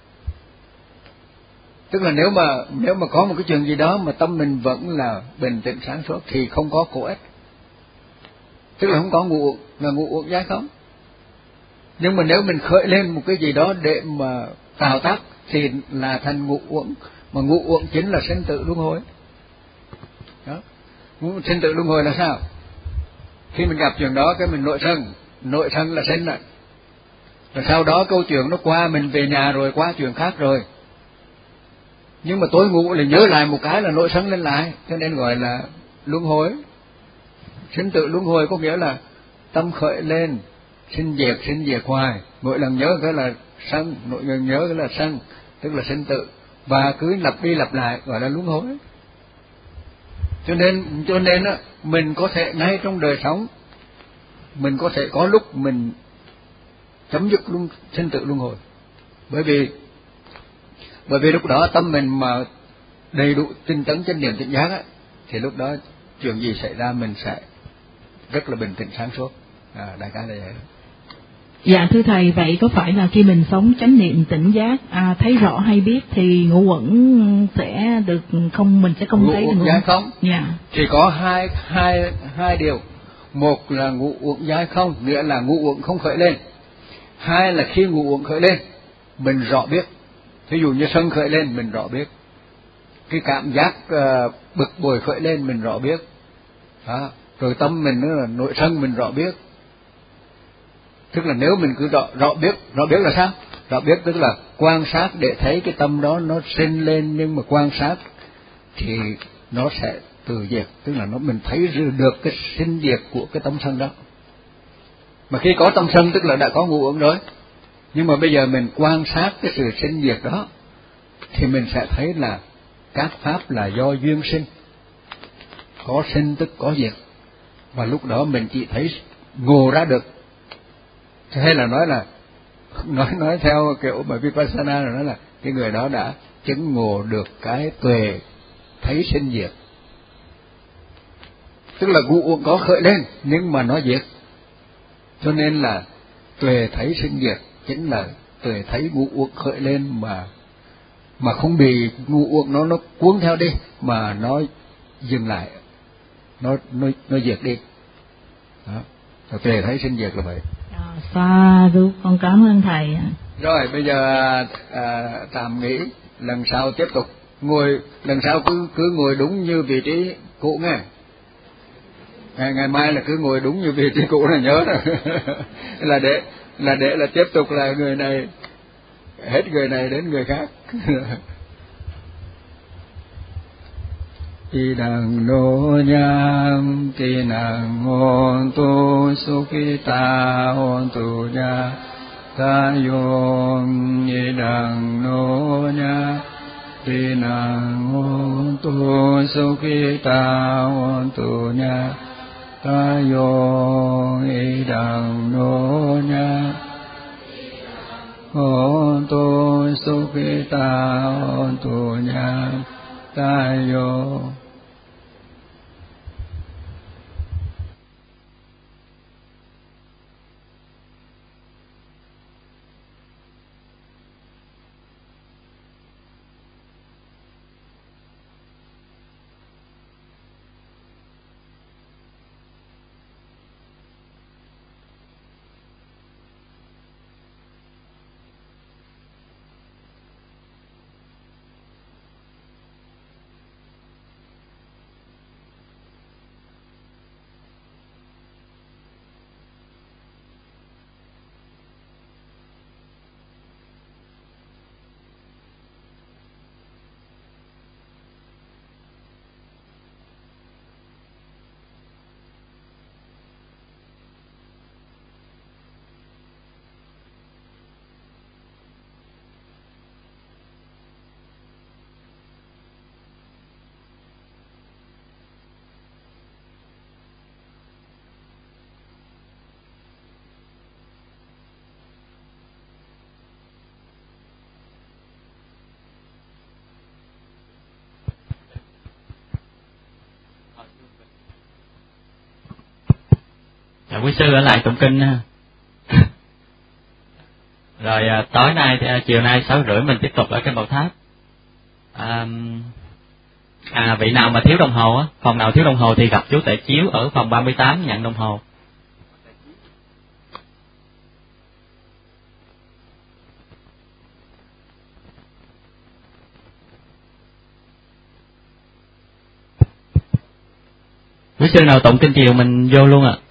Tức là nếu mà nếu mà có một cái chuyện gì đó mà tâm mình vẫn là bình tĩnh sáng suốt thì không có khổ ách, tức là không có ngũ uẩn, là ngũ uẩn giai không. Nhưng mà nếu mình khởi lên một cái gì đó để mà tạo tác thì là thành ngũ uẩn, mà ngũ uẩn chính là sinh tử luân hồi. Đó, sinh tử luân hồi là sao? Khi mình gặp chuyện đó cái mình nội sân, nội sân là sinh lại, rồi sau đó câu chuyện nó qua, mình về nhà rồi qua chuyện khác rồi, nhưng mà tối ngủ là nhớ lại một cái là nội sân lên lại, cho nên gọi là luân hồi. Sinh tử luân hồi có nghĩa là tâm khởi lên, sinh diệt, sinh diệt hoài, mỗi lần nhớ cái là sân, mỗi lần nhớ cái là sân, tức là sinh tử, và cứ lặp đi lặp lại gọi là luân hồi. Cho nên cho nên á, mình có thể ngay trong đời sống mình có thể có lúc mình chấm dứt luôn sinh tử luân hồi, bởi vì bởi vì lúc đó tâm mình mà đầy đủ tinh tấn chánh niệm tỉnh giác á, thì lúc đó chuyện gì xảy ra mình sẽ rất là bình tĩnh sáng suốt. À, đại khái là vậy. Dạ thưa thầy, vậy có phải là khi mình sống chánh niệm tỉnh giác, à, thấy rõ hay biết thì ngũ uẩn sẽ được không, mình sẽ không ngũ thấy uẩn được giai không? Dạ. Chỉ có hai hai hai điều, một là ngũ uẩn giai không, nghĩa là ngũ uẩn không khởi lên. Hai là khi ngũ uẩn khởi lên mình rõ biết, ví dụ như sân khởi lên mình rõ biết, cái cảm giác uh, bực bội khởi lên mình rõ biết, đó. Rồi tâm mình nữa là nội sân mình rõ biết. Tức là nếu mình cứ rõ, rõ biết, rõ biết là sao? Rõ biết tức là quan sát để thấy cái tâm đó nó sinh lên, nhưng mà quan sát thì nó sẽ từ diệt, tức là nó mình thấy được cái sinh diệt của cái tâm sân đó. Mà khi có tâm sân tức là đã có ngũ uẩn rồi, nhưng mà bây giờ mình quan sát cái sự sinh diệt đó thì mình sẽ thấy là các pháp là do duyên sinh, có sinh tức có diệt, và lúc đó mình chỉ thấy ngộ ra được. Hay là nói là nói nói theo kiểu mà Vipassana là nói là cái người đó đã chứng ngộ được cái tuệ thấy sinh diệt, tức là ngũ uẩn có khởi lên nhưng mà nó diệt, cho nên là tuệ thấy sinh diệt chính là tuệ thấy ngũ uẩn khởi lên mà mà không bị ngũ uẩn nó nó cuốn theo đi, mà nó dừng lại, nó nó nó diệt đi. Đó, tuệ thấy sinh diệt là vậy. Sa du, con cảm ơn thầy. Rồi bây giờ à, tạm nghỉ, lần sau tiếp tục ngồi, lần sau cứ cứ ngồi đúng như vị trí cũ nghe. Ngày ngày mai là cứ ngồi đúng như vị trí cũ là nhớ rồi. là để là để là tiếp tục là người này hết người này đến người khác. Ti đằng đô nham ti nàng hôn tu sukita hôn tu nha ta yom ni đằng đô nha ti nàng hôn tu sukita hôn tu nha ta yom ni đằng đô nha hôn tu sukita hôn tu nha ta yom. Dạ, quý sư ở lại tụng kinh ha. Rồi à, tối nay thì, à, chiều nay sáu rưỡi mình tiếp tục ở cái bảo tháp. À, à vị nào mà thiếu đồng hồ á, phòng nào thiếu đồng hồ thì gặp chú Tệ Chiếu ở phòng ba mươi tám nhận đồng hồ. Quý sư nào tụng kinh chiều mình vô luôn ạ. À.